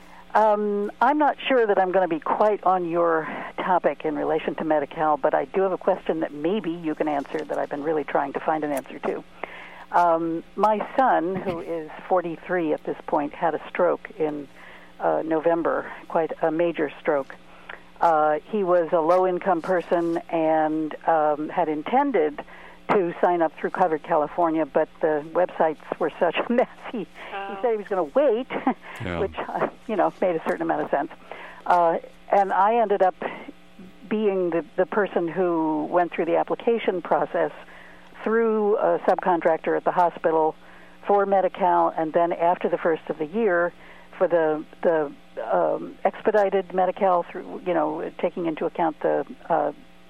Um, I'm not sure that I'm going to be quite on your topic in relation to Medi-Cal, but I do have a question that maybe you can answer that I've been really trying to find an answer to. Um, my son, who is forty-three at this point, had a stroke in uh, November, quite a major stroke. Uh, he was a low-income person and um, had intended to sign up through Covered California, but the websites were such a mess. He, oh. he said he was going to wait, yeah. which, uh, you know, made a certain amount of sense. Uh, and I ended up being the, the person who went through the application process through a subcontractor at the hospital for Medi-Cal, and then after the first of the year for the the um, expedited Medi-Cal, through, you know, taking into account the uh,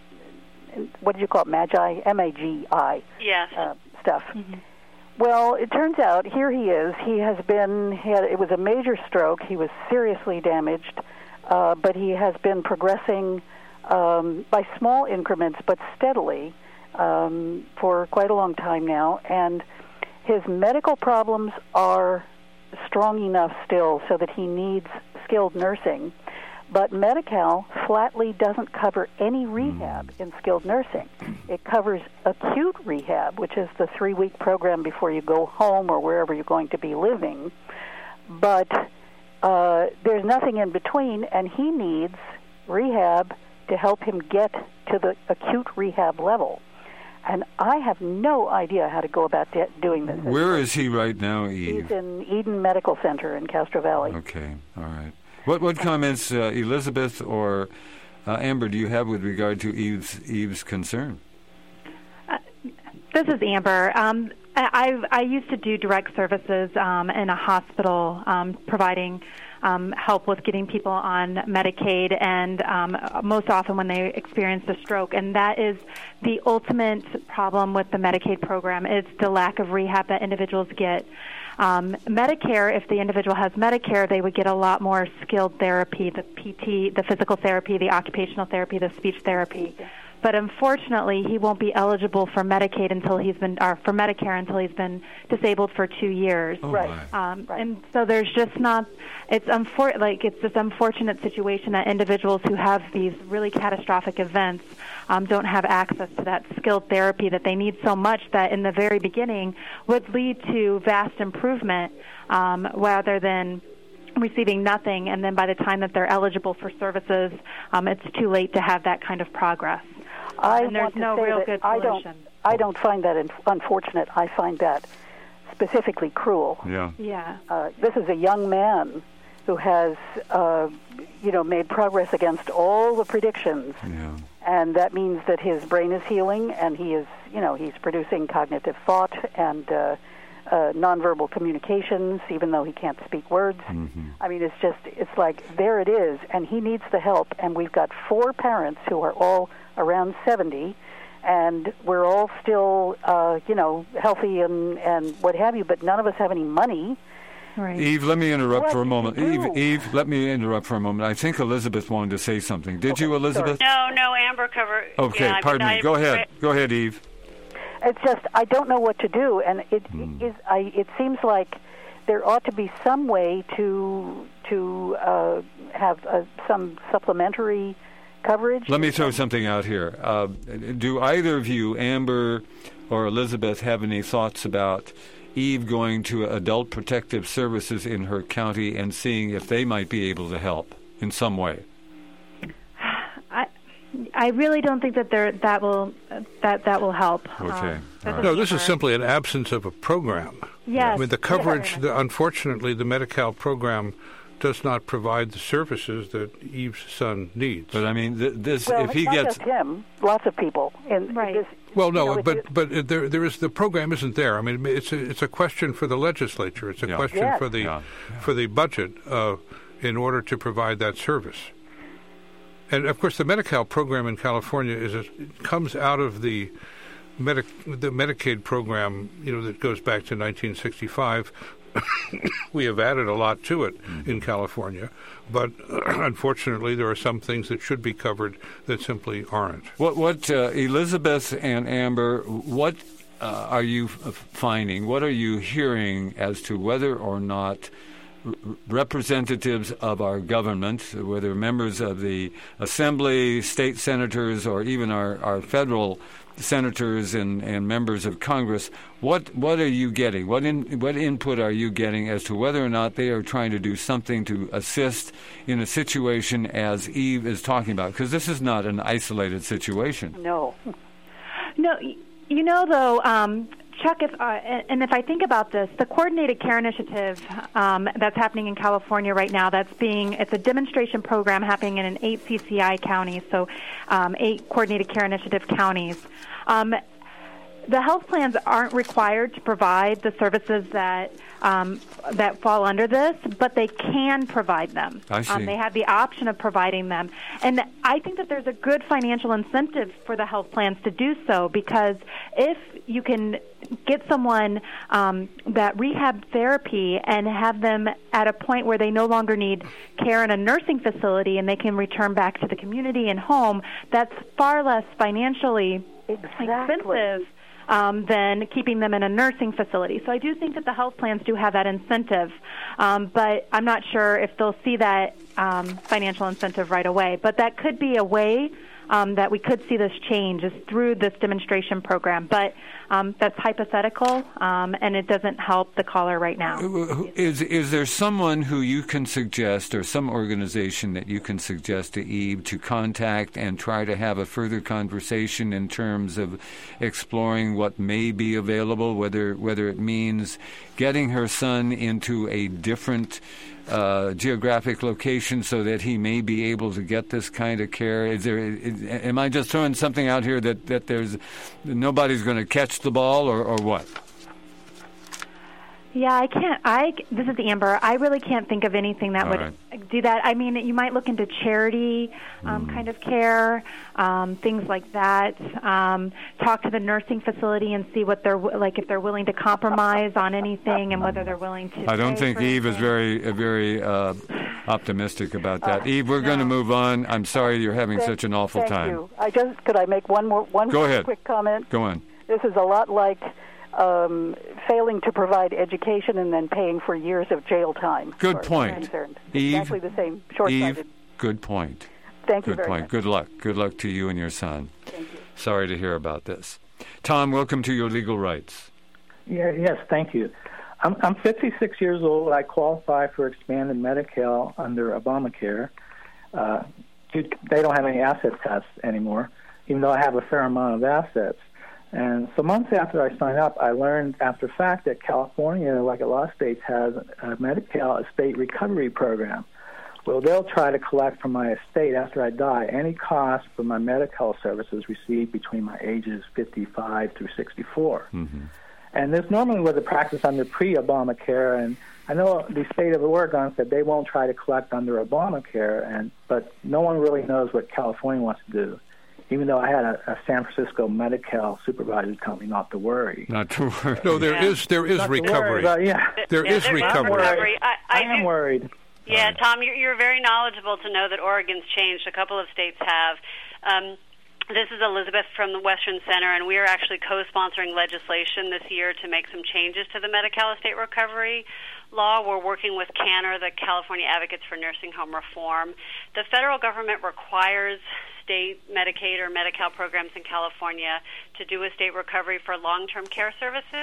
what did you call it, Magi, M A G I, yes. uh, stuff. Mm-hmm. Well, it turns out here he is. He has been, he had, it was a major stroke. He was seriously damaged, uh, but he has been progressing um, by small increments, but steadily um, for quite a long time now. And his medical problems are strong enough still so that he needs skilled nursing. But Medi-Cal flatly doesn't cover any rehab in skilled nursing. It covers acute rehab, which is the three-week program before you go home or wherever you're going to be living. But uh, there's nothing in between, and he needs rehab to help him get to the acute rehab level. And I have no idea how to go about de- doing this. Where is he right now, Eve? He's in Eden Medical Center in Castro Valley. Okay, all right. What what comments, uh, Elizabeth or uh, Amber, do you have with regard to Eve's Eve's concern? Uh, this is Amber. Um, I I used to do direct services um, in a hospital, um, providing um, help with getting people on Medicaid, and um, most often when they experience a stroke. And that is the ultimate problem with the Medicaid program. It's the lack of rehab that individuals get. Um, Medicare, if the individual has Medicare, they would get a lot more skilled therapy, the P T, the physical therapy, the occupational therapy, the speech therapy. But unfortunately, he won't be eligible for Medicaid until he's been, or for Medicare until he's been disabled for two years. Oh, right. Um, right. And so there's just not. It's unfor- like it's this unfortunate situation that individuals who have these really catastrophic events um, don't have access to that skilled therapy that they need so much that in the very beginning would lead to vast improvement um, rather than receiving nothing, and then by the time that they're eligible for services, um, it's too late to have that kind of progress. I and there's want to no say real that good I solution. don't, I don't find that in, unfortunate. I find that specifically cruel. Yeah. Yeah. Uh, this is a young man who has, uh, you know, made progress against all the predictions. Yeah. And that means that his brain is healing, and he is, you know, he's producing cognitive thought and uh, uh, nonverbal communications, even though he can't speak words. Mm-hmm. I mean, it's just, it's like, there it is, and he needs the help. And we've got four parents who are all around seventy, and we're all still, uh, you know, healthy and, and what have you, but none of us have any money. Right. Eve, let me interrupt What for a moment. did you Eve, do? Eve, let me interrupt for a moment. I think Elizabeth wanted to say something. Did you, Elizabeth? No, no, Amber covered. Okay, yeah, pardon I mean, me. I, Go ahead. Go ahead, Eve. It's just, I don't know what to do, and it Hmm. is. I. It seems like there ought to be some way to to uh, have uh, some supplementary coverage. Let me throw something out here. Uh, do either of you, Amber or Elizabeth, have any thoughts about Eve going to Adult Protective Services in her county and seeing if they might be able to help in some way? I I really don't think that there that will that that will help. Okay. Um, No, this is simply an absence of a program. Yes. I mean, the coverage, the, unfortunately, the Medi-Cal program does not provide the services that Eve's son needs. But I mean, th- this Well, if he not gets just him, lots of people. In Right. This, Well, no, you know, but it- but it- there there is the program isn't there. I mean, it's a, it's a question for the legislature. It's a Yeah. question Yes. for the Yeah. for the budget uh, in order to provide that service. And of course, the Medi-Cal program in California is a, it comes out of the Medi- the Medicaid program, you know, that goes back to nineteen sixty-five. We have added a lot to it mm-hmm. in California, but unfortunately, there are some things that should be covered that simply aren't. What, what uh, Elizabeth and Amber, what uh, are you f- finding? What are you hearing as to whether or not r- representatives of our government, whether members of the Assembly, state senators, or even our, our federal senators and, and members of Congress, what what are you getting? What in, what input are you getting as to whether or not they are trying to do something to assist in a situation as Eve is talking about? Because this is not an isolated situation. No. No, y- you know, though, um, Chuck, if, uh, and if I think about this, the Coordinated Care Initiative um, that's happening in California right now, that's being, it's a demonstration program happening in eight C C I counties, so um, eight Coordinated Care Initiative counties. Um, the health plans aren't required to provide the services that um, that fall under this, but they can provide them. I see. Um, they have the option of providing them. And I think that there's a good financial incentive for the health plans to do so, because if you can get someone um, that rehab therapy and have them at a point where they no longer need care in a nursing facility and they can return back to the community and home, that's far less financially Exactly. expensive um, than keeping them in a nursing facility. So I do think that the health plans do have that incentive, um, but I'm not sure if they'll see that um, financial incentive right away. But that could be a way um, that we could see this change is through this demonstration program. But um, that's hypothetical, um, and it doesn't help the caller right now. Is is there someone who you can suggest, or some organization that you can suggest to Eve to contact and try to have a further conversation in terms of exploring what may be available, whether whether it means getting her son into a different uh, geographic location so that he may be able to get this kind of care? Is there? Is, am I just throwing something out here that, that there's nobody's going to catch the ball, or, or what? Yeah, I can't. I this is Amber. I really can't think of anything that All would right. do that. I mean, you might look into charity um, Mm. kind of care, um, things like that. Um, talk to the nursing facility and see what they're wi- like, if they're willing to compromise on anything, and whether they're willing to. I don't pay think for Eve is anything. very uh, very uh, optimistic about that. Eve, we're going to no. move on. I'm sorry you're having Thank- such an awful thank time. you. I just could I make one more one Go more ahead. quick comment? Go on. This is a lot like um, failing to provide education and then paying for years of jail time. Good as far as point. I'm concerned. Eve- Exactly the same. Short-sighted. Eve, good point. Thank you Good very point. much. Good luck. Good luck to you and your son. Thank you. Sorry to hear about this. Tom, welcome to Your Legal Rights. Yeah, yes, thank you. I'm, I'm fifty-six years old. I qualify for expanded Medi-Cal under Obamacare. Uh, they don't have any asset tests anymore, even though I have a fair amount of assets. And so months after I signed up, I learned after fact that California, like a lot of states, has a Medi-Cal estate recovery program. Well, they'll try to collect from my estate after I die any cost for my medical services received between my ages fifty-five through sixty-four. Mm-hmm. And this normally was a practice under pre-Obamacare, and I know the state of Oregon said they won't try to collect under Obamacare, and but no one really knows what California wants to do. Even though I had a, a San Francisco Medi-Cal supervisor tell me not to worry. Not to worry. No, there Yeah. is there is Not to worry, recovery. but yeah, There Yeah, is there is recovery. recovery. I, I, I am do- worried. Yeah, Tom, you're, you're very knowledgeable to know that Oregon's changed. A couple of states have. Um, this is Elizabeth from the Western Center, and we are actually co-sponsoring legislation this year to make some changes to the Medi-Cal estate recovery law. We're working with CANNER, the California Advocates for Nursing Home Reform. The federal government requires state Medicaid or Medi-Cal programs in California to do estate recovery for long-term care services.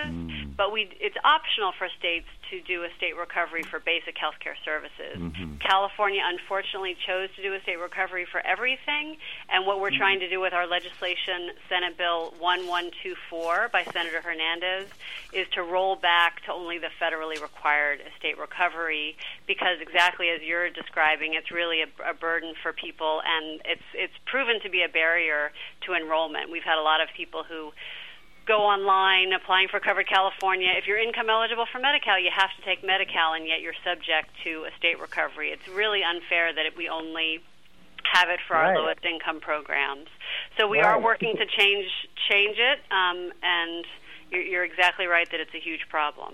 but we it's optional for states to do a state recovery for basic health care services. Mm-hmm. California, unfortunately, chose to do a state recovery for everything, and what we're mm-hmm. trying to do with our legislation, Senate Bill one one two four by Senator Hernandez, is to roll back to only the federally required state recovery, because exactly as you're describing, it's really a, a burden for people, and it's it's proven to be a barrier to enrollment. We've had a lot of people who go online applying for Covered California. If you're income eligible for Medi-Cal, you have to take Medi-Cal, and yet you're subject to a state recovery. It's really unfair that it, we only have it for right. our lowest income programs. So we right. are working to change change it, um, and you're, you're exactly right that it's a huge problem.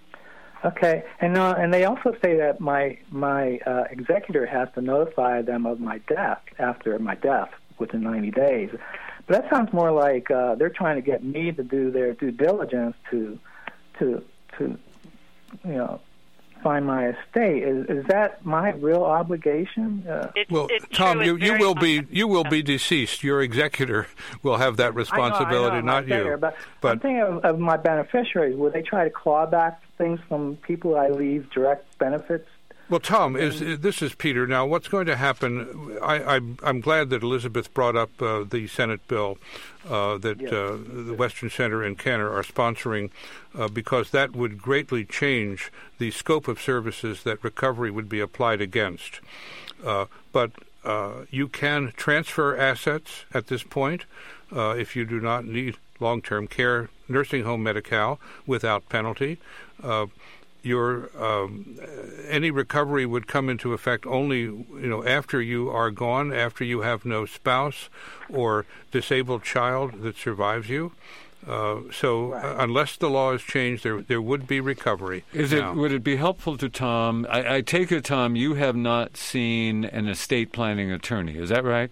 Okay, and uh, and they also say that my my uh, executor has to notify them of my death after my death within ninety days. But that sounds more like uh, they're trying to get me to do their due diligence to, to, to, you know, find my estate. Is is that my real obligation? Uh, it's, well, it's Tom, true. you, you will be unfair. you will be deceased. Your executor will have that responsibility, I know, I know, not there, you. But, but I'm thinking of, of my beneficiaries. Will they try to claw back things from people I leave direct benefits? Well, Tom, is, is this is Peter. Now, what's going to happen? I, I, I'm glad that Elizabeth brought up uh, the Senate bill uh, that yes. uh, the Western Center and Kenner are sponsoring, uh, because that would greatly change the scope of services that recovery would be applied against. Uh, but uh, you can transfer assets at this point uh, if you do not need long-term care, nursing home Medi-Cal without penalty. Uh, Your um, any recovery would come into effect only, you know, after you are gone, after you have no spouse or disabled child that survives you. Uh, so, right. uh, unless the law is changed, there there would be recovery. Is now. it would it be helpful to Tom? I, I take it, Tom, you have not seen an estate planning attorney. Is that right?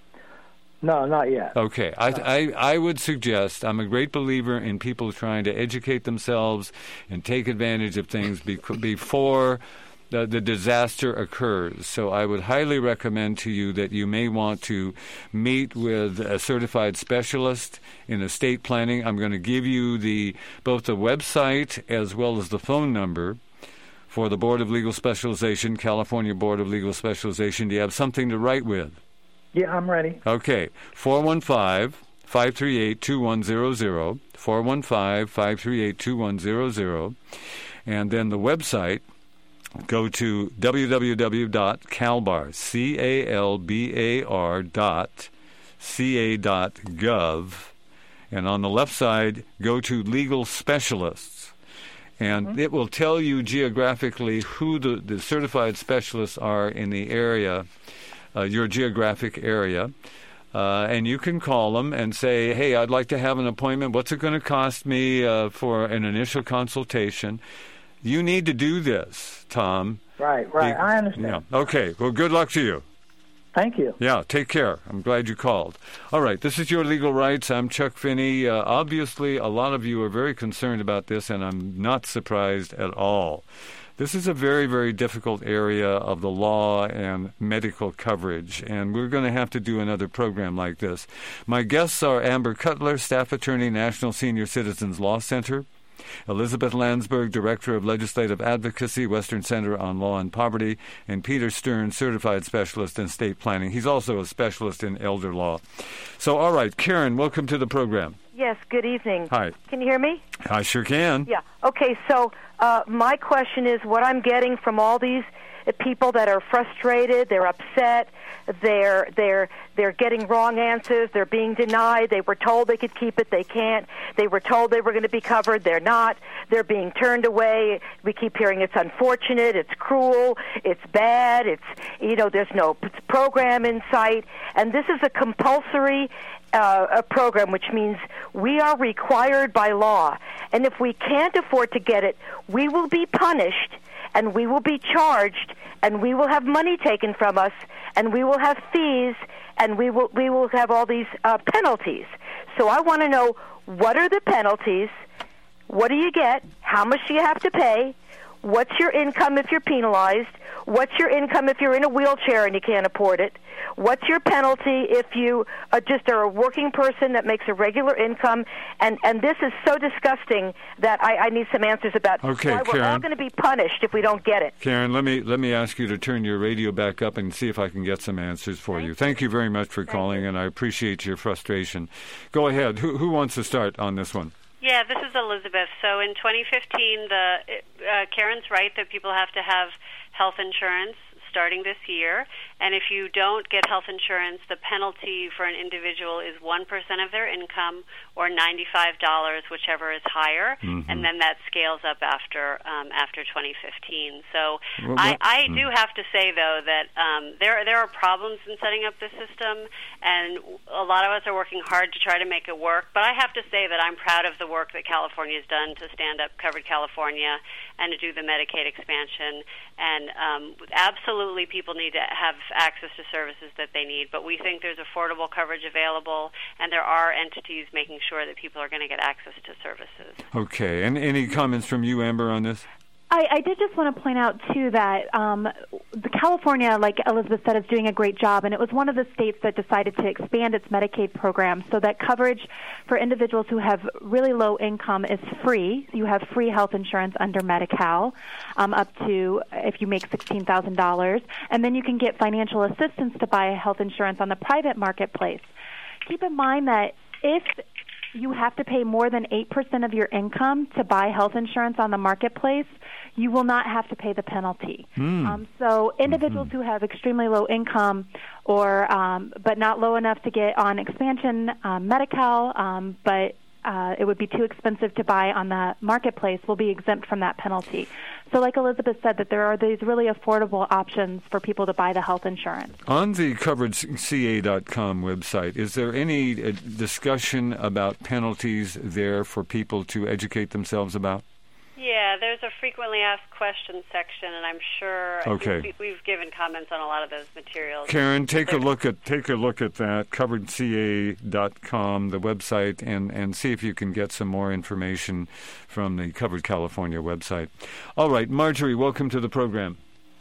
No, not yet. Okay. I, I, I would suggest, I'm a great believer in people trying to educate themselves and take advantage of things be, before the, the disaster occurs. So I would highly recommend to you that you may want to meet with a certified specialist in estate planning. I'm going to give you the both the website as well as the phone number for the Board of Legal Specialization, California Board of Legal Specialization. Do you have something to write with? Yeah, I'm ready. Okay, four one five, five three eight, two one zero zero, four one five, five three eight, two one zero zero, and then the website, go to w w w dot calbar, C A L B A R dot C A dot gov, and on the left side, go to Legal Specialists, and mm-hmm. it will tell you geographically who the, the certified specialists are in the area, Uh, your geographic area, uh, and you can call them and say, hey, I'd like to have an appointment. What's it going to cost me uh, for an initial consultation? You need to do this, Tom. Right, right. The, I understand. Yeah. Okay. Well, good luck to you. Thank you. Yeah, take care. I'm glad you called. All right, this is Your Legal Rights. I'm Chuck Finney. Uh, obviously, a lot of you are very concerned about this, and I'm not surprised at all. This is a very, very difficult area of the law and medical coverage, and we're going to have to do another program like this. My guests are Amber Cutler, Staff Attorney, National Senior Citizens Law Center; Elizabeth Landsberg, Director of Legislative Advocacy, Western Center on Law and Poverty; and Peter Stern, Certified Specialist in State Planning. He's also a specialist in elder law. So, all right, Karen, welcome to the program. Yes, good evening. Hi. Can you hear me? I sure can. Yeah. Okay, so uh, my question is, what I'm getting from all these uh, people that are frustrated, they're upset, they're they're they're getting wrong answers, they're being denied, they were told they could keep it, they can't, they were told they were going to be covered, they're not, they're being turned away. We keep hearing it's unfortunate, it's cruel, it's bad, it's, you know, there's no program in sight, and this is a compulsory Uh, a program, which means we are required by law. And if we can't afford to get it, we will be punished, and we will be charged, and we will have money taken from us, and we will have fees, and we will we will have all these uh, penalties. So I want to know, what are the penalties? What do you get? How much do you have to pay? What's your income if you're penalized? What's your income if you're in a wheelchair and you can't afford it? What's your penalty if you uh, just are a working person that makes a regular income? And, and this is so disgusting that I, I need some answers about okay, why Karen. we're all going to be punished if we don't get it. Karen, let me let me ask you to turn your radio back up and see if I can get some answers for Thank you. you. Thank you very much for Thank calling, you. and I appreciate your frustration. Go ahead. Who, who wants to start on this one? Yeah, this is Elizabeth. So in twenty fifteen, the uh, Karen's right that people have to have health insurance starting this year, and if you don't get health insurance, the penalty for an individual is one percent of their income or ninety-five dollars, whichever is higher, mm-hmm. and then that scales up after um, after twenty fifteen. So well, I, I mm. do have to say, though, that um, there, there are problems in setting up the system, and a lot of us are working hard to try to make it work, but I have to say that I'm proud of the work that California has done to stand up Covered California and to do the Medicaid expansion, and um, absolutely people need to have access to services that they need, but we think there's affordable coverage available, and there are entities making sure that people are going to get access to services. Okay, and any comments from you, Amber, on this? I, I did just want to point out, too, that um, the California, like Elizabeth said, is doing a great job, and it was one of the states that decided to expand its Medicaid program so that coverage for individuals who have really low income is free. You have free health insurance under Medi-Cal um, up to if you make sixteen thousand dollars, and then you can get financial assistance to buy health insurance on the private marketplace. Keep in mind that if you have to pay more than eight percent of your income to buy health insurance on the marketplace, you will not have to pay the penalty. Mm. Um, so individuals mm-hmm. who have extremely low income or um, but not low enough to get on expansion um, Medi-Cal, um, but uh, it would be too expensive to buy on the marketplace, will be exempt from that penalty. So like Elizabeth said, that there are these really affordable options for people to buy the health insurance. On the covered c a dot com website, is there any uh, discussion about penalties there for people to educate themselves about? Yeah, there's a frequently asked questions section, and I'm sure okay. we've, we've given comments on a lot of those materials. Karen, take there's a look at take a look at that, covered c a dot com, the website, and, and see if you can get some more information from the Covered California website. All right, Marjorie, welcome to the program.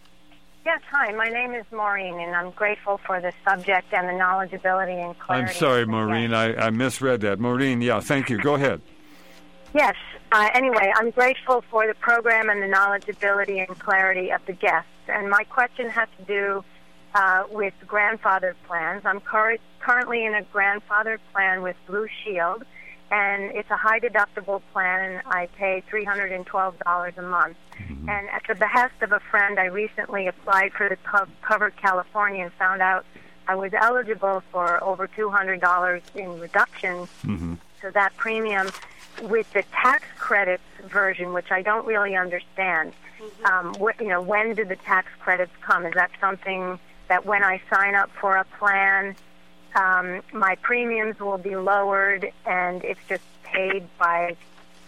Yes, hi. My name is Maureen, and I'm grateful for the subject and the knowledgeability and clarity. I'm sorry, Maureen. I, I misread that. Maureen, yeah, thank you. Go ahead. Yes. Uh, anyway, I'm grateful for the program and the knowledgeability and clarity of the guests. And my question has to do uh, with grandfather plans. I'm cur- currently in a grandfather plan with Blue Shield, and it's a high-deductible plan, and I pay three hundred twelve dollars a month. Mm-hmm. And at the behest of a friend, I recently applied for the co- Covered California and found out I was eligible for over two hundred dollars in reduction. Mm-hmm. So that premium with the tax credits version, which I don't really understand. Mm-hmm. Um, wh- you know, when do the tax credits come? Is that something that when I sign up for a plan, um, my premiums will be lowered and it's just paid by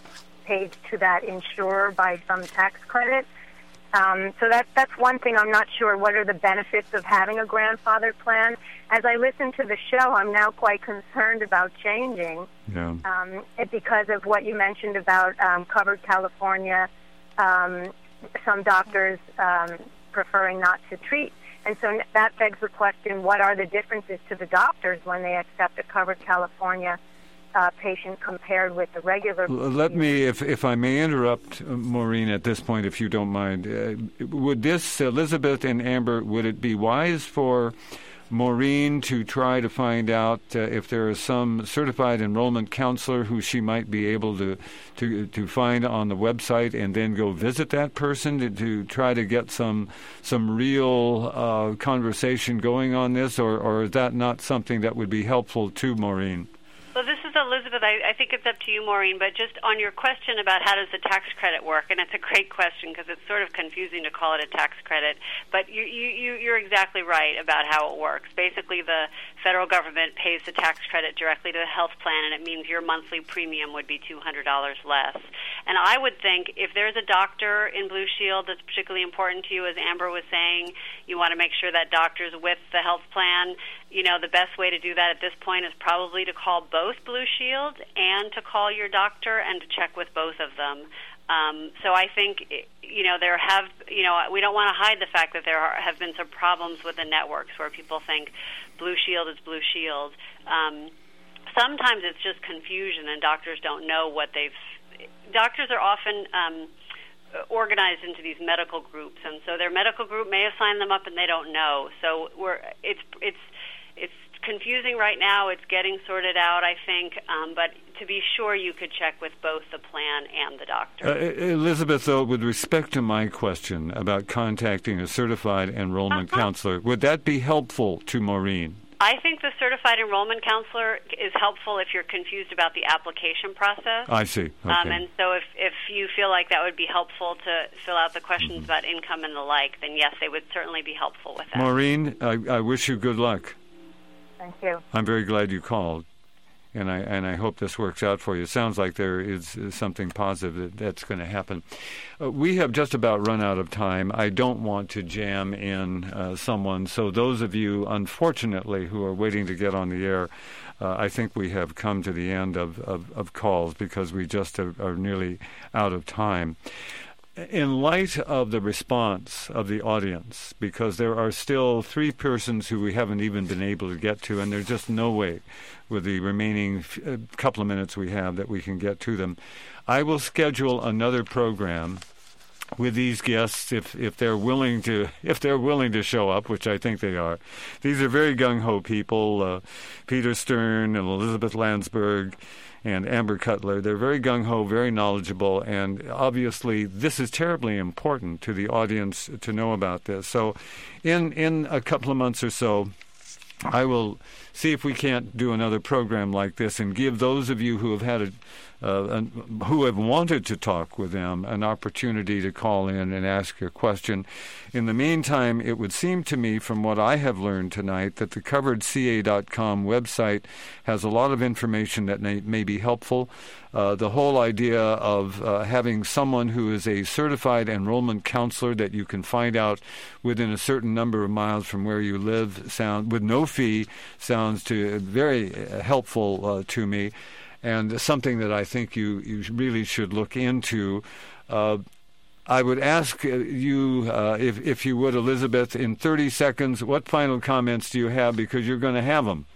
paid to that insurer by some tax credit? Um, so that, that's one thing I'm not sure. What are the benefits of having a grandfather plan? As I listen to the show, I'm now quite concerned about changing yeah. um, it, because of what you mentioned about um, Covered California, um, some doctors um, preferring not to treat. And so that begs the question, what are the differences to the doctors when they accept a Covered California Uh, patient compared with the regular patient? Let me, if if I may interrupt, uh, Maureen, at this point, if you don't mind. Uh, would this, Elizabeth and Amber, would it be wise for Maureen to try to find out uh, if there is some certified enrollment counselor who she might be able to, to, to find on the website and then go visit that person to, to try to get some, some real uh, conversation going on this, or, or is that not something that would be helpful to Maureen? Well, this is Elizabeth. I, I think it's up to you, Maureen, but just on your question about how does the tax credit work, and it's a great question because it's sort of confusing to call it a tax credit, but you, you, you're exactly right about how it works. Basically, the federal government pays the tax credit directly to the health plan, and it means your monthly premium would be two hundred dollars less. And I would think if there's a doctor in Blue Shield that's particularly important to you, as Amber was saying, you want to make sure that doctor's with the health plan. You know, the best way to do that at this point is probably to call both Blue Shield and to call your doctor and to check with both of them. Um, so I think, you know, there have, you know, we don't want to hide the fact that there are, have been some problems with the networks where people think Blue Shield is Blue Shield. Um, sometimes it's just confusion, and doctors don't know what they've. Doctors are often um, organized into these medical groups, and so their medical group may have signed them up, and they don't know. So we're it's it's it's confusing right now. It's getting sorted out, I think, um, but to be sure, you could check with both the plan and the doctor. Uh, Elizabeth, though, with respect to my question about contacting a certified enrollment uh-huh. counselor, would that be helpful to Maureen? I think the certified enrollment counselor is helpful if you're confused about the application process. I see. Okay. Um, and so if, if you feel like that would be helpful to fill out the questions mm-hmm. about income and the like, then yes, they would certainly be helpful with that. Maureen, I, I wish you good luck. Thank you. I'm very glad you called, and I and I hope this works out for you. It sounds like there is, is something positive that, that's going to happen. Uh, we have just about run out of time. I don't want to jam in uh, someone, so those of you, unfortunately, who are waiting to get on the air, uh, I think we have come to the end of, of, of calls because we just are, are nearly out of time. In light of the response of the audience, because there are still three persons who we haven't even been able to get to, and there's just no way with the remaining f- uh, couple of minutes we have that we can get to them, I will schedule another program with these guests if, if they're willing to if they're willing to show up, which I think they are. These are very gung-ho people, uh, Peter Stern and Elizabeth Landsberg and Amber Cutler. They're very gung-ho, very knowledgeable, and obviously this is terribly important to the audience to know about this. So in in a couple of months or so, I will see if we can't do another program like this and give those of you who have had a Uh, and who have wanted to talk with them an opportunity to call in and ask a question. In the meantime, it would seem to me from what I have learned tonight that the covered c a dot com website has a lot of information that may, may be helpful. Uh, the whole idea of uh, having someone who is a certified enrollment counselor that you can find out within a certain number of miles from where you live sound with no fee sounds to very helpful uh, to me. And something that I think you, you really should look into. Uh, I would ask you, uh, if, if you would, Elizabeth, in thirty seconds, what final comments do you have? Because you're going to have them.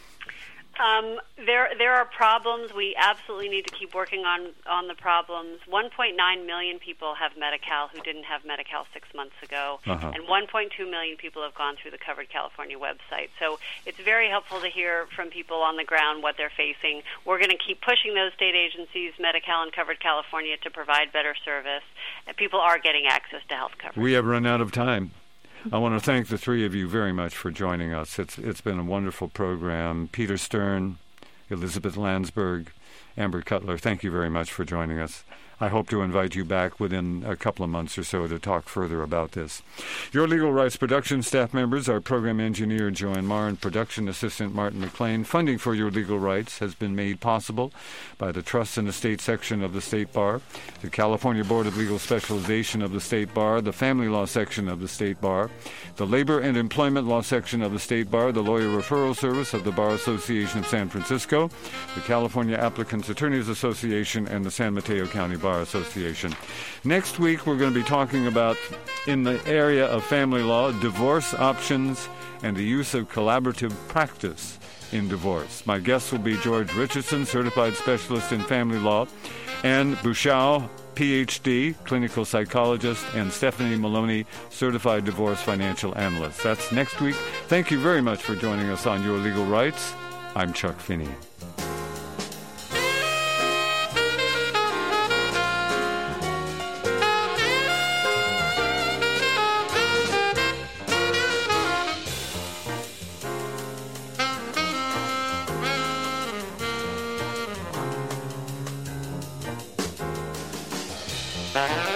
Um, there, there are problems. We absolutely need to keep working on, on the problems. one point nine million people have Medi-Cal who didn't have Medi-Cal six months ago, uh-huh. and one point two million people have gone through the Covered California website. So it's very helpful to hear from people on the ground what they're facing. We're going to keep pushing those state agencies, Medi-Cal and Covered California, to provide better service. And people are getting access to health coverage. We have run out of time. I want to thank the three of you very much for joining us. It's it's been a wonderful program. Peter Stern, Elizabeth Landsberg, Amber Cutler, thank you very much for joining us. I hope to invite you back within a couple of months or so to talk further about this. Your Legal Rights production staff members are program engineer Joanne Marr and production assistant Martin McLean. Funding for Your Legal Rights has been made possible by the Trust and Estate section of the State Bar, the California Board of Legal Specialization of the State Bar, the Family Law section of the State Bar, the Labor and Employment Law section of the State Bar, the Lawyer Referral Service of the Bar Association of San Francisco, the California Applicants Attorneys Association, and the San Mateo County Bar Association. Next week, we're going to be talking about, in the area of family law, divorce options and the use of collaborative practice in divorce. My guests will be George Richardson, certified specialist in family law, and Bushao, P H D, clinical psychologist, and Stephanie Maloney, certified divorce financial analyst. That's next week. Thank you very much for joining us on Your Legal Rights. I'm Chuck Finney. Bye.